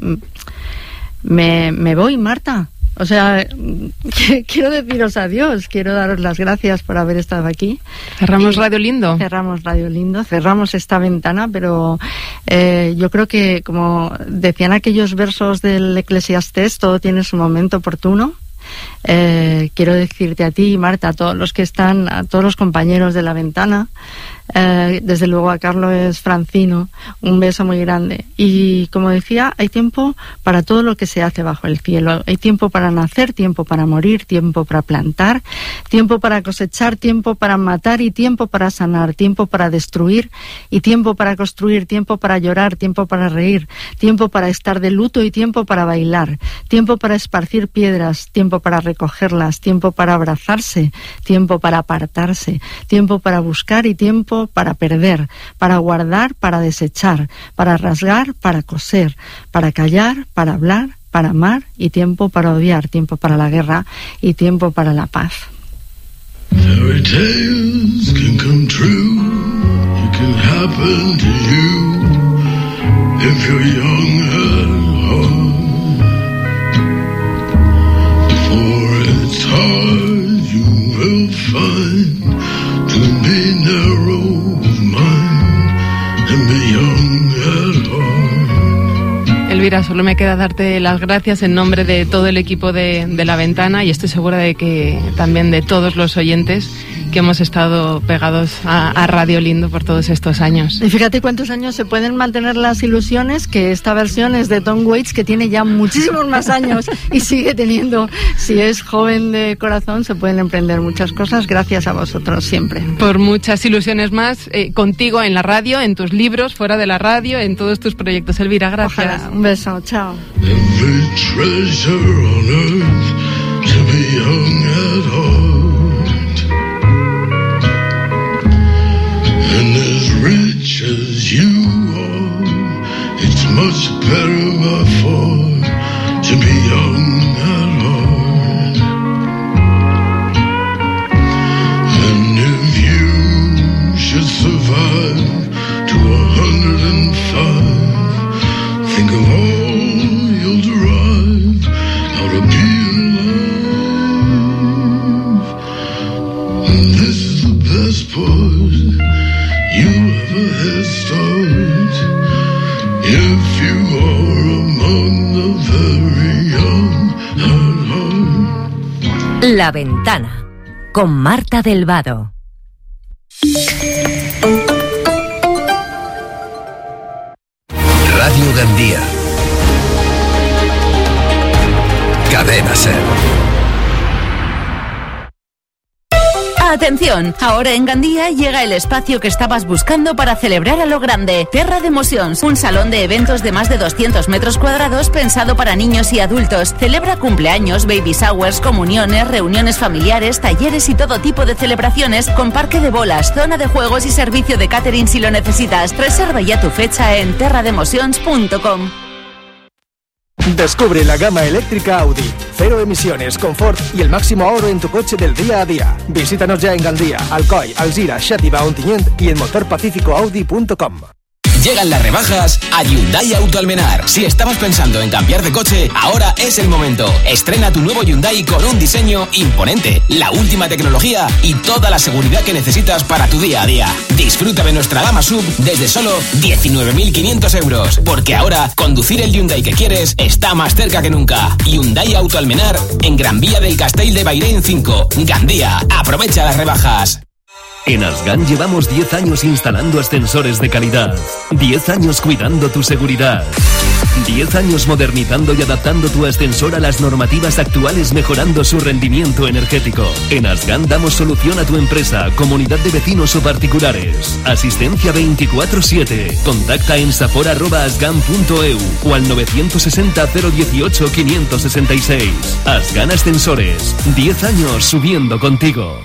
me, me voy, Marta. O sea, quiero deciros adiós, quiero daros las gracias por haber estado aquí. Cerramos Radio Lindo. Cerramos Radio Lindo, cerramos esta ventana, pero eh, yo creo que, como decían aquellos versos del Eclesiastés, todo tiene su momento oportuno. Eh, quiero decirte a ti, Marta, a todos los que están, a todos los compañeros de la ventana, eh, desde luego a Carlos Francino, un beso muy grande. Y como decía, hay tiempo para todo lo que se hace bajo el cielo. Hay tiempo para nacer, tiempo para morir, tiempo para plantar, tiempo para cosechar, tiempo para matar y tiempo para sanar, tiempo para destruir y tiempo para construir, tiempo para llorar, tiempo para reír, tiempo para estar de luto y tiempo para bailar, tiempo para esparcir piedras, tiempo para recogerlas, tiempo para abrazarse, tiempo para apartarse, tiempo para buscar y tiempo para perder, para guardar, para desechar, para rasgar, para coser, para callar, para hablar, para amar y tiempo para odiar, tiempo para la guerra y tiempo para la paz. Fairy tales can come true, it can happen to you if you're young at heart. It's hard, you will find, to be narrow of mind and be young at heart. Elvira, solo me queda darte las gracias en nombre de todo el equipo de, de La Ventana y estoy segura de que también de todos los oyentes que hemos estado pegados a, a Radio Lindo por todos estos años. Y fíjate cuántos años se pueden mantener las ilusiones, que esta versión es de Tom Waits, que tiene ya muchísimos más años y sigue teniendo, si es joven de corazón, se pueden emprender muchas cosas gracias a vosotros siempre. Por muchas ilusiones más, eh, contigo en la radio, en tus libros, fuera de la radio, en todos tus proyectos. Elvira, gracias. Ojalá. Un beso, chao. Every treasure on earth to be young at heart. And as rich as you are, it's much better by far to be young at heart. And if you should survive to a hundred and five, think of all you'll derive out of being alive. And this is the best part. You have a head start if you are a mother. La Ventana, con Marta del Vado. Radio Gandía. Cadena SER. Atención, ahora en Gandía llega el espacio que estabas buscando para celebrar a lo grande. Terra de Emocions, un salón de eventos de más de doscientos metros cuadrados pensado para niños y adultos. Celebra cumpleaños, baby showers, comuniones, reuniones familiares, talleres y todo tipo de celebraciones con parque de bolas, zona de juegos y servicio de catering si lo necesitas. Reserva ya tu fecha en terra de emocions punto com. Descubre la gama eléctrica Audi. Cero emisiones, confort y el máximo ahorro en tu coche del día a día. Visítanos ya en Gandía, Alcoy, Alzira, Xàtiva, Ontinyent y en motor pacífico audi punto com. Llegan las rebajas a Hyundai Auto Almenar. Si estabas pensando en cambiar de coche, ahora es el momento. Estrena tu nuevo Hyundai con un diseño imponente, la última tecnología y toda la seguridad que necesitas para tu día a día. Disfruta de nuestra gama sub desde solo diecinueve mil quinientos euros. Porque ahora, conducir el Hyundai que quieres está más cerca que nunca. Hyundai Auto Almenar en Gran Vía del Castell de Bairén cinco, Gandía. Aprovecha las rebajas. En Asgan llevamos diez años instalando ascensores de calidad, diez años cuidando tu seguridad, diez años modernizando y adaptando tu ascensor a las normativas actuales, mejorando su rendimiento energético. En Asgan damos solución a tu empresa, comunidad de vecinos o particulares. Asistencia veinticuatro siete. Contacta en safor arroba asgan punto eu o al novecientos sesenta cero dieciocho quinientos sesenta y seis. Asgan Ascensores, diez años subiendo contigo.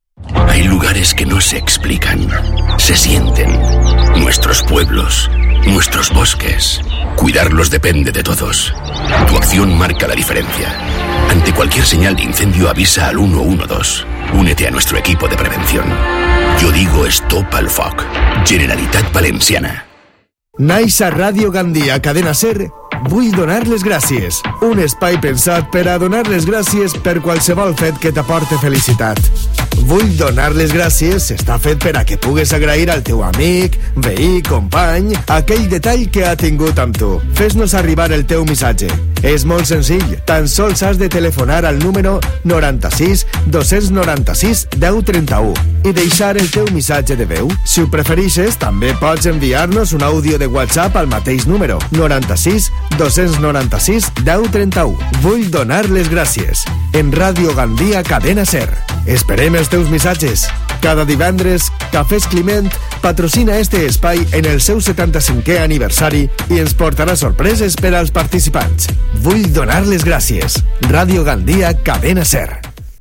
Hay lugares que no se explican, se sienten. Nuestros pueblos, nuestros bosques. Cuidarlos depende de todos. Tu acción marca la diferencia. Ante cualquier señal de incendio avisa al uno uno dos. Únete a nuestro equipo de prevención. Yo digo Stop al Foc. Generalitat Valenciana. Naix a Ràdio Gandia, Cadena SER, vull donar les gràcies. Un espai pensat per a donar les gràcies per qualsevol fet que t'aporte felicitat. Vull donar les gràcies està fet per a que pugues agrair al teu amic, veí, company, aquell detall que ha tingut amb tu. Fes-nos arribar el teu missatge. És molt senzill, tan sols has de telefonar al número noranta-sis dos noranta-sis deu trenta-u i deixar el teu missatge de veu. Si ho preferixes, també pots enviar-nos un àudio de WhatsApp al mateix número, noranta-sis dos noranta-sis deu trenta-u. Vull donar les gràcies. En Ràdio Gandia, Cadena SER. Esperem els teus missatges. Cada divendres, Cafès Climent patrocina este espai en el seu setanta-cinquè aniversari i ens portarà sorpreses per als participants. Vull donar les gràcies. Ràdio Gandia, Cadena SER.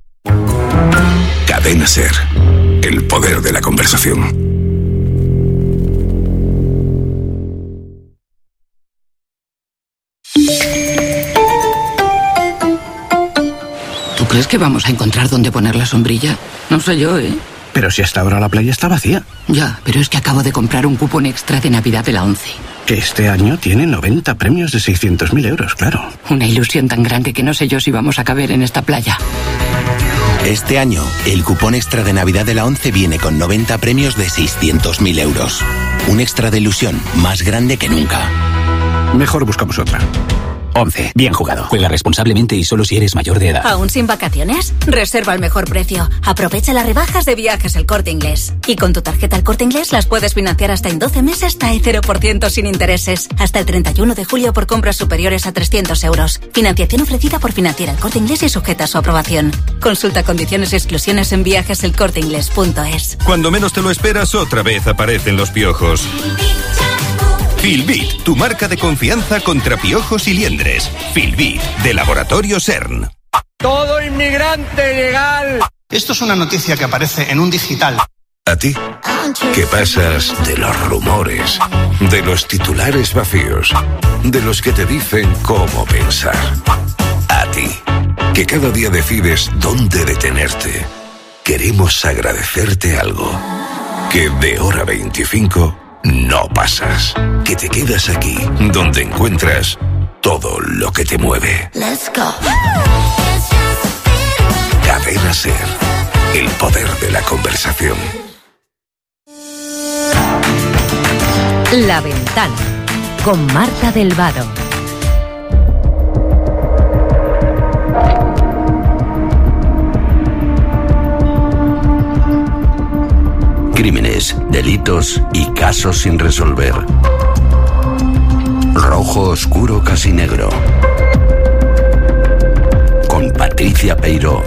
Cadena SER. El poder de la conversación. ¿Tú crees que vamos a encontrar dónde poner la sombrilla? No sé yo, ¿eh? Pero si hasta ahora la playa está vacía. Ya, pero es que acabo de comprar un cupón extra de Navidad de la ONCE. Que este año tiene noventa premios de seiscientos mil euros, claro. Una ilusión tan grande que no sé yo si vamos a caber en esta playa. Este año, el cupón extra de Navidad de la ONCE viene con noventa premios de seiscientos mil euros. Un extra de ilusión más grande que nunca. Mejor buscamos otra. ONCE. Bien jugado. Juega responsablemente y solo si eres mayor de edad. ¿Aún sin vacaciones? Reserva al mejor precio. Aprovecha las rebajas de Viajes El Corte Inglés. Y con tu tarjeta El Corte Inglés las puedes financiar hasta en doce meses hasta el cero por ciento sin intereses. Hasta el treinta y uno de julio por compras superiores a trescientos euros. Financiación ofrecida por Financiera El Corte Inglés y sujeta a su aprobación. Consulta condiciones y exclusiones en viajes el corte inglés punto es. Cuando menos te lo esperas, otra vez aparecen los piojos. Filbit, tu marca de confianza contra piojos y liendres. Filbit, de Laboratorio CERN. Todo inmigrante legal. Esto es una noticia que aparece en un digital. ¿A ti? ¿Qué pasas de los rumores, de los titulares vacíos, de los que te dicen cómo pensar? A ti, que cada día decides dónde detenerte. Queremos agradecerte algo. Que de hora veinticinco no pasas. Que te quedas aquí, donde encuentras todo lo que te mueve. Let's go. Cadena SER. El poder de la conversación. La Ventana, con Marta del Vado. Crímenes, delitos y casos sin resolver. Rojo oscuro casi negro. Con Patricia Peiró.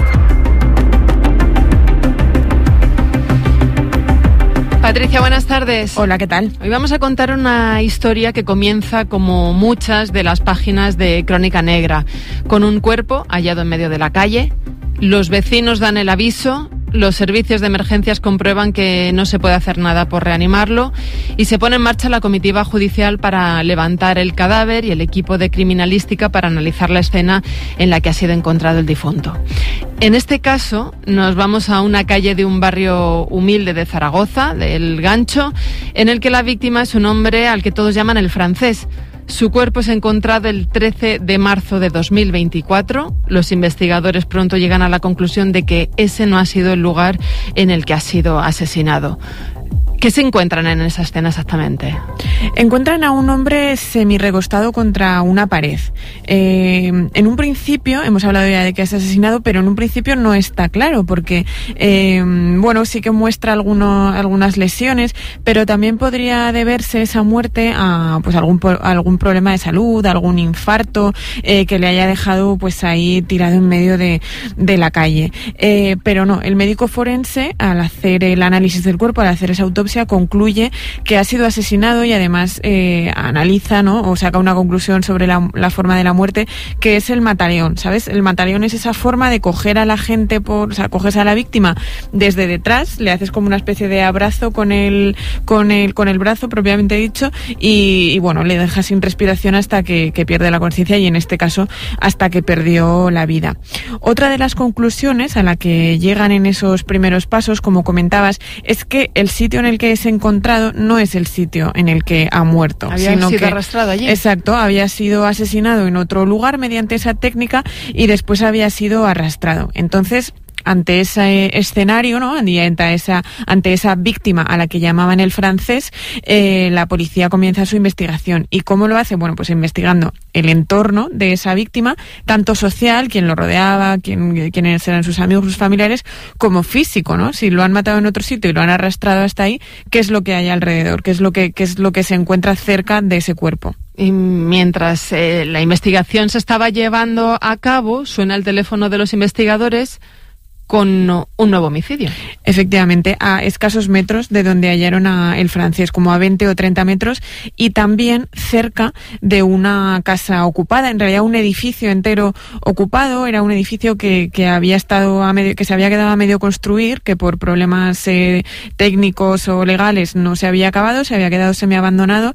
Patricia, buenas tardes. Hola, ¿qué tal? Hoy vamos a contar una historia que comienza como muchas de las páginas de Crónica Negra, con un cuerpo hallado en medio de la calle. Los vecinos dan el aviso, los servicios de emergencias comprueban que no se puede hacer nada por reanimarlo y se pone en marcha la comitiva judicial para levantar el cadáver y el equipo de criminalística para analizar la escena en la que ha sido encontrado el difunto. En este caso nos vamos a una calle de un barrio humilde de Zaragoza, del Gancho, en el que la víctima es un hombre al que todos llaman el Francés. Su cuerpo es encontrado el trece de marzo de dos mil veinticuatro. Los investigadores pronto llegan a la conclusión de que ese no ha sido el lugar en el que ha sido asesinado. ¿Qué se encuentran en esa escena exactamente? Encuentran a un hombre semirrecostado contra una pared. Eh, en un principio, hemos hablado ya de que es asesinado, pero en un principio no está claro, porque, eh, bueno, sí que muestra alguno, algunas lesiones, pero también podría deberse esa muerte a pues algún, algún problema de salud, algún infarto, eh, que le haya dejado pues ahí tirado en medio de, de la calle. Eh, pero no, el médico forense, al hacer el análisis del cuerpo, al hacer esa autopsia, concluye que ha sido asesinado y además eh, analiza, ¿no?, o saca una conclusión sobre la, la forma de la muerte, que es el mataleón, ¿sabes? El mataleón es esa forma de coger a la gente, por, o sea, coges a la víctima desde detrás, le haces como una especie de abrazo con el, con el, con el brazo propiamente dicho y, y bueno, le dejas sin respiración hasta que, que pierde la conciencia y en este caso hasta que perdió la vida. Otra de las conclusiones a la que llegan en esos primeros pasos, como comentabas, es que el sitio en el que es encontrado no es el sitio en el que ha muerto. Había sino sido que, arrastrado allí. Exacto, había sido asesinado en otro lugar mediante esa técnica y después había sido arrastrado. Entonces, ante ese escenario, ¿no?, ante esa, ante esa víctima a la que llamaban el Francés, eh, la policía comienza su investigación. ¿Y cómo lo hace? Bueno, pues investigando el entorno de esa víctima, tanto social, quién lo rodeaba, quién, quiénes eran sus amigos, sus familiares, como físico, ¿no? Si lo han matado en otro sitio y lo han arrastrado hasta ahí, ¿qué es lo que hay alrededor? ¿Qué es lo que, qué es lo que se encuentra cerca de ese cuerpo? Y mientras eh, la investigación se estaba llevando a cabo, suena el teléfono de los investigadores con un nuevo homicidio. Efectivamente, a escasos metros de donde hallaron a el Francés, como a veinte o treinta metros, y también cerca de una casa ocupada, en realidad un edificio entero ocupado. Era un edificio que, que había estado a medio, que se había quedado a medio construir, que por problemas eh, técnicos o legales no se había acabado, se había quedado semiabandonado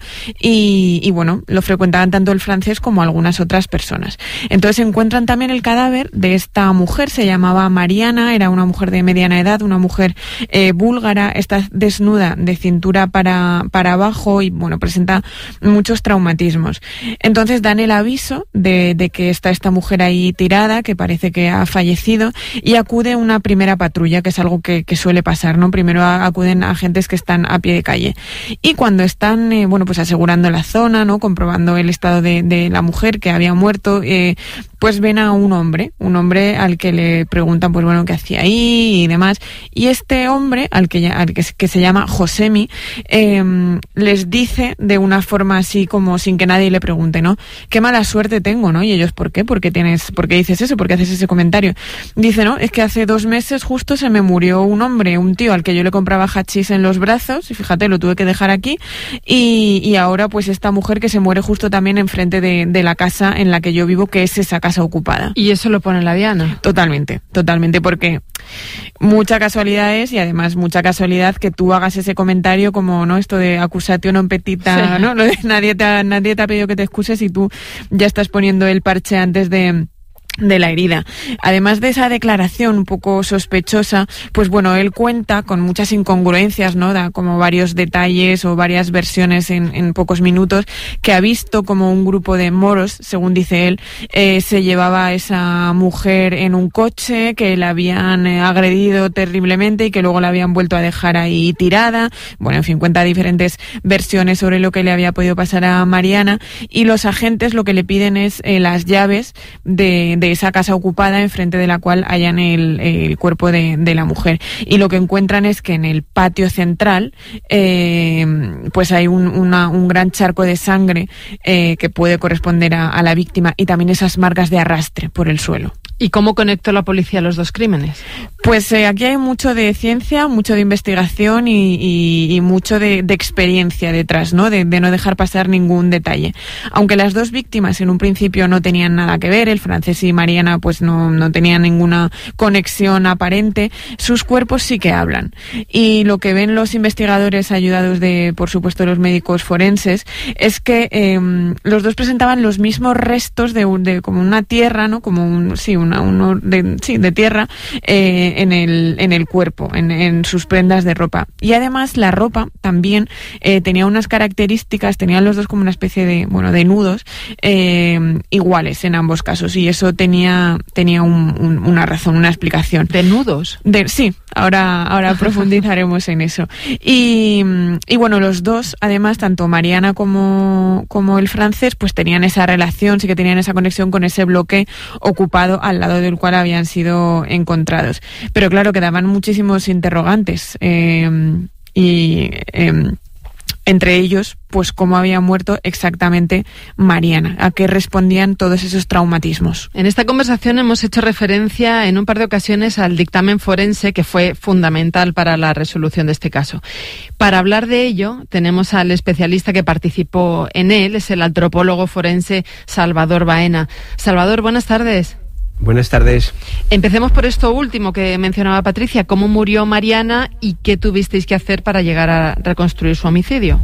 y, y bueno, lo frecuentaban tanto el Francés como algunas otras personas. Entonces encuentran también el cadáver de esta mujer, se llamaba Mariana, era una mujer de mediana edad, una mujer eh, búlgara, está desnuda de cintura para, para abajo y bueno, presenta muchos traumatismos. Entonces dan el aviso de, de que está esta mujer ahí tirada, que parece que ha fallecido, y acude una primera patrulla, que es algo que, que suele pasar, ¿no? Primero acuden agentes que están a pie de calle. Y cuando están, eh, bueno, pues asegurando la zona, ¿no?, comprobando el estado de, de la mujer que había muerto, eh, pues ven a un hombre, un hombre al que le preguntan, pues bueno, qué hacía ahí y demás. Y este hombre, al que, al que, que se llama Josemi, eh, les dice de una forma así como sin que nadie le pregunte, ¿no?, qué mala suerte tengo, ¿no? Y ellos, ¿por qué? ¿Por qué tienes, por qué dices eso? ¿Por qué haces ese comentario? Dice, no, es que hace dos meses justo se me murió un hombre, un tío al que yo le compraba hachís en los brazos, y fíjate, lo tuve que dejar aquí, y, y ahora pues esta mujer que se muere justo también enfrente de, de la casa en la que yo vivo, que es esa casa ocupada. ¿Y eso lo pone en la diana? Totalmente, totalmente, porque mucha casualidad es, y además mucha casualidad que tú hagas ese comentario como, ¿no?, esto de acusatio non petita, sí, ¿no? Lo de nadie te ha, nadie te ha pedido que te excuses y tú ya estás poniendo el parche antes de de la herida. Además de esa declaración un poco sospechosa, pues bueno, él cuenta con muchas incongruencias, ¿no? Da como varios detalles o varias versiones en, en pocos minutos, que ha visto como un grupo de moros, según dice él, eh, se llevaba a esa mujer en un coche, que la habían eh, agredido terriblemente y que luego la habían vuelto a dejar ahí tirada. Bueno, en fin, cuenta diferentes versiones sobre lo que le había podido pasar a Mariana, y los agentes lo que le piden es eh, las llaves de, de de esa casa ocupada enfrente de la cual hallan el, el cuerpo de, de la mujer. Y lo que encuentran es que en el patio central eh, pues hay un, una, un gran charco de sangre eh, que puede corresponder a, a la víctima, y también esas marcas de arrastre por el suelo. ¿Y cómo conectó la policía los dos crímenes? Pues eh, aquí hay mucho de ciencia, mucho de investigación y, y, y mucho de, de experiencia detrás, ¿no? De, de no dejar pasar ningún detalle. Aunque las dos víctimas en un principio no tenían nada que ver, el francés y Mariana pues no, no tenían ninguna conexión aparente, sus cuerpos sí que hablan. Y lo que ven los investigadores, ayudados de, por supuesto, los médicos forenses, es que eh, los dos presentaban los mismos restos de, de como una tierra, ¿no? Como un, sí, un Una, uno de, sí, de tierra eh, en, el, en el cuerpo, en, en sus prendas de ropa. Y además la ropa también eh, tenía unas características, tenían los dos como una especie de, bueno, de nudos eh, iguales en ambos casos, y eso tenía, tenía un, un, una razón, una explicación. ¿De nudos? De, sí, ahora, ahora profundizaremos en eso. Y, y bueno, los dos, además, tanto Mariana como, como el francés, pues tenían esa relación, sí que tenían esa conexión con ese bloque ocupado al lado del cual habían sido encontrados. Pero claro, quedaban muchísimos interrogantes eh, y eh, entre ellos, pues cómo había muerto exactamente Mariana, a qué respondían todos esos traumatismos. En esta conversación hemos hecho referencia en un par de ocasiones al dictamen forense, que fue fundamental para la resolución de este caso. Para hablar de ello, tenemos al especialista que participó en él, es el antropólogo forense Salvador Baena. Salvador, buenas tardes. Buenas tardes. Empecemos por esto último que mencionaba Patricia. ¿Cómo murió Mariana y qué tuvisteis que hacer para llegar a reconstruir su homicidio?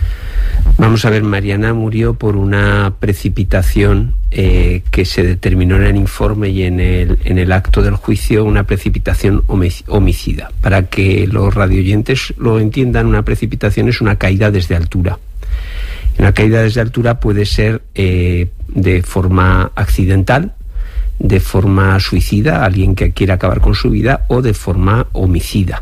Vamos a ver, Mariana murió por una precipitación eh, que se determinó en el informe y en el, en el acto del juicio, una precipitación homicida. Para que los radioyentes lo entiendan, una precipitación es una caída desde altura. Una caída desde altura puede ser eh, de forma accidental, de forma suicida, alguien que quiera acabar con su vida, o de forma homicida.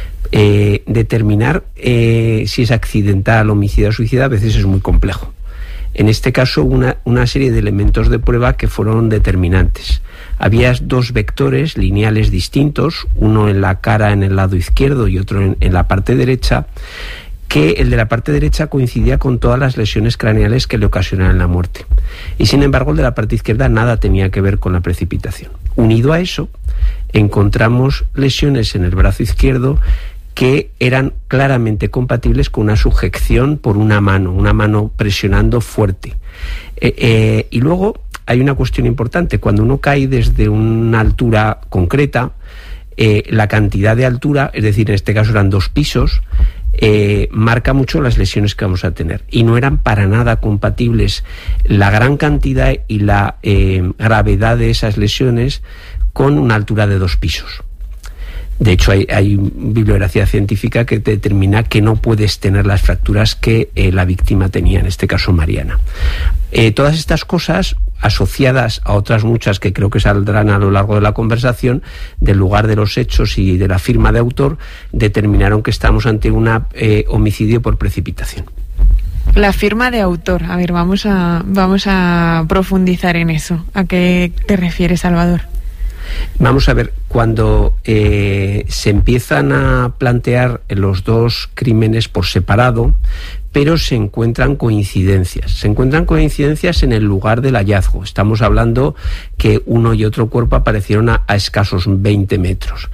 Eh, determinar eh, si es accidental, homicida o suicida a veces es muy complejo. En este caso, una, una serie de elementos de prueba que fueron determinantes. Había dos vectores lineales distintos, uno en la cara en el lado izquierdo y otro en, en la parte derecha, que el de la parte derecha coincidía con todas las lesiones craneales que le ocasionaban la muerte. Y sin embargo, el de la parte izquierda nada tenía que ver con la precipitación. Unido a eso, encontramos lesiones en el brazo izquierdo que eran claramente compatibles con una sujeción por una mano, una mano presionando fuerte. Eh, eh, y luego hay una cuestión importante. Cuando uno cae desde una altura concreta, eh, la cantidad de altura, es decir, en este caso eran dos pisos, Eh, marca mucho las lesiones que vamos a tener, y no eran para nada compatibles la gran cantidad y la eh, gravedad de esas lesiones con una altura de dos pisos. De hecho, hay, hay bibliografía científica que determina que no puedes tener las fracturas que eh, la víctima tenía, en este caso Mariana. Eh, todas estas cosas, asociadas a otras muchas que creo que saldrán a lo largo de la conversación, del lugar de los hechos y de la firma de autor, determinaron que estamos ante un eh, homicidio por precipitación. La firma de autor, a ver, vamos a, vamos a profundizar en eso. ¿A qué te refieres, Salvador? Vamos a ver, cuando eh, se empiezan a plantear los dos crímenes por separado, pero se encuentran coincidencias. Se encuentran coincidencias en el lugar del hallazgo. Estamos hablando que uno y otro cuerpo aparecieron a, a escasos veinte metros.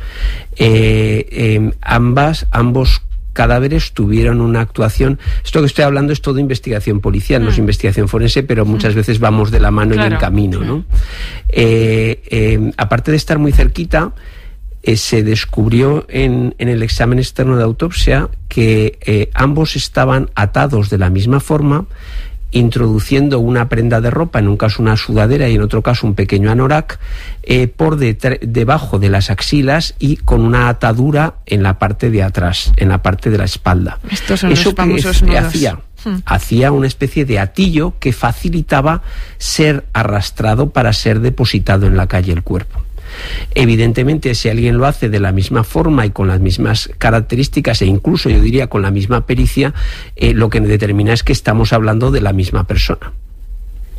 Eh, eh, ambas, ambos cadáveres tuvieron una actuación. Esto que estoy hablando es todo investigación policial, mm. no es investigación forense, pero muchas mm. veces vamos de la mano claro. y en camino, ¿no? Mm. Eh, eh, aparte de estar muy cerquita, eh, se descubrió en, en el examen externo de autopsia que eh, ambos estaban atados de la misma forma, introduciendo una prenda de ropa, en un caso una sudadera y en otro caso un pequeño anorak, eh, por detre- debajo de las axilas y con una atadura en la parte de atrás, en la parte de la espalda. Estos son Eso los famosos que nudos. hacía, hmm. hacía una especie de atillo que facilitaba ser arrastrado para ser depositado en la calle el cuerpo. Evidentemente, si alguien lo hace de la misma forma y con las mismas características e incluso yo diría con la misma pericia, eh, lo que determina es que estamos hablando de la misma persona.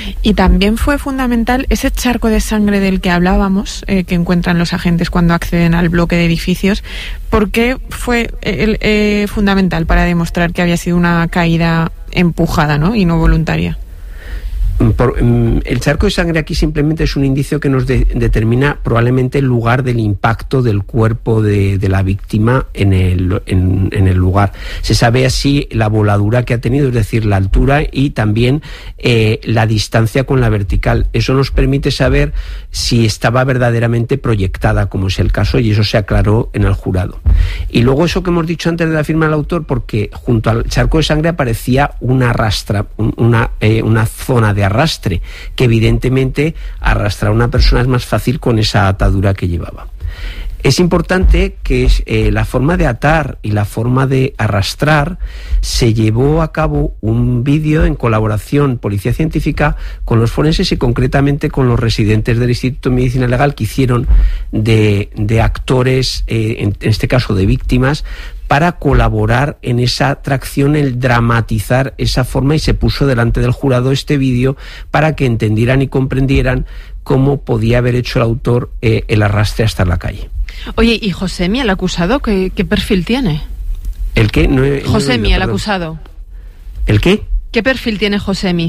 Y también fue fundamental ese charco de sangre del que hablábamos, eh, que encuentran los agentes cuando acceden al bloque de edificios. ¿Por qué fue eh, eh, fundamental para demostrar que había sido una caída empujada, ¿no?, y no voluntaria? Por, el charco de sangre aquí simplemente es un indicio que nos de, determina probablemente el lugar del impacto del cuerpo de, de la víctima en el, en, en el lugar. Se sabe así la voladura que ha tenido, es decir, la altura y también eh, la distancia con la vertical. Eso nos permite saber si estaba verdaderamente proyectada, como es el caso, y eso se aclaró en el jurado. Y luego eso que hemos dicho antes de la firma del autor, porque junto al charco de sangre aparecía una rastra, una, eh, una zona de arrastre, que evidentemente arrastrar a una persona es más fácil con esa atadura que llevaba. Es importante que eh, la forma de atar y la forma de arrastrar se llevó a cabo un vídeo en colaboración Policía Científica con los forenses y concretamente con los residentes del Instituto de Medicina Legal, que hicieron de, de actores, eh, en, en este caso de víctimas, para colaborar en esa tracción, el dramatizar esa forma, y se puso delante del jurado este vídeo para que entendieran y comprendieran cómo podía haber hecho el autor eh, el arrastre hasta la calle. Oye, ¿y Josemi, el acusado, qué, qué perfil tiene? ¿El qué? No he, Josemi, no he oído, el perdón. acusado. ¿El qué? ¿Qué perfil tiene Josemi?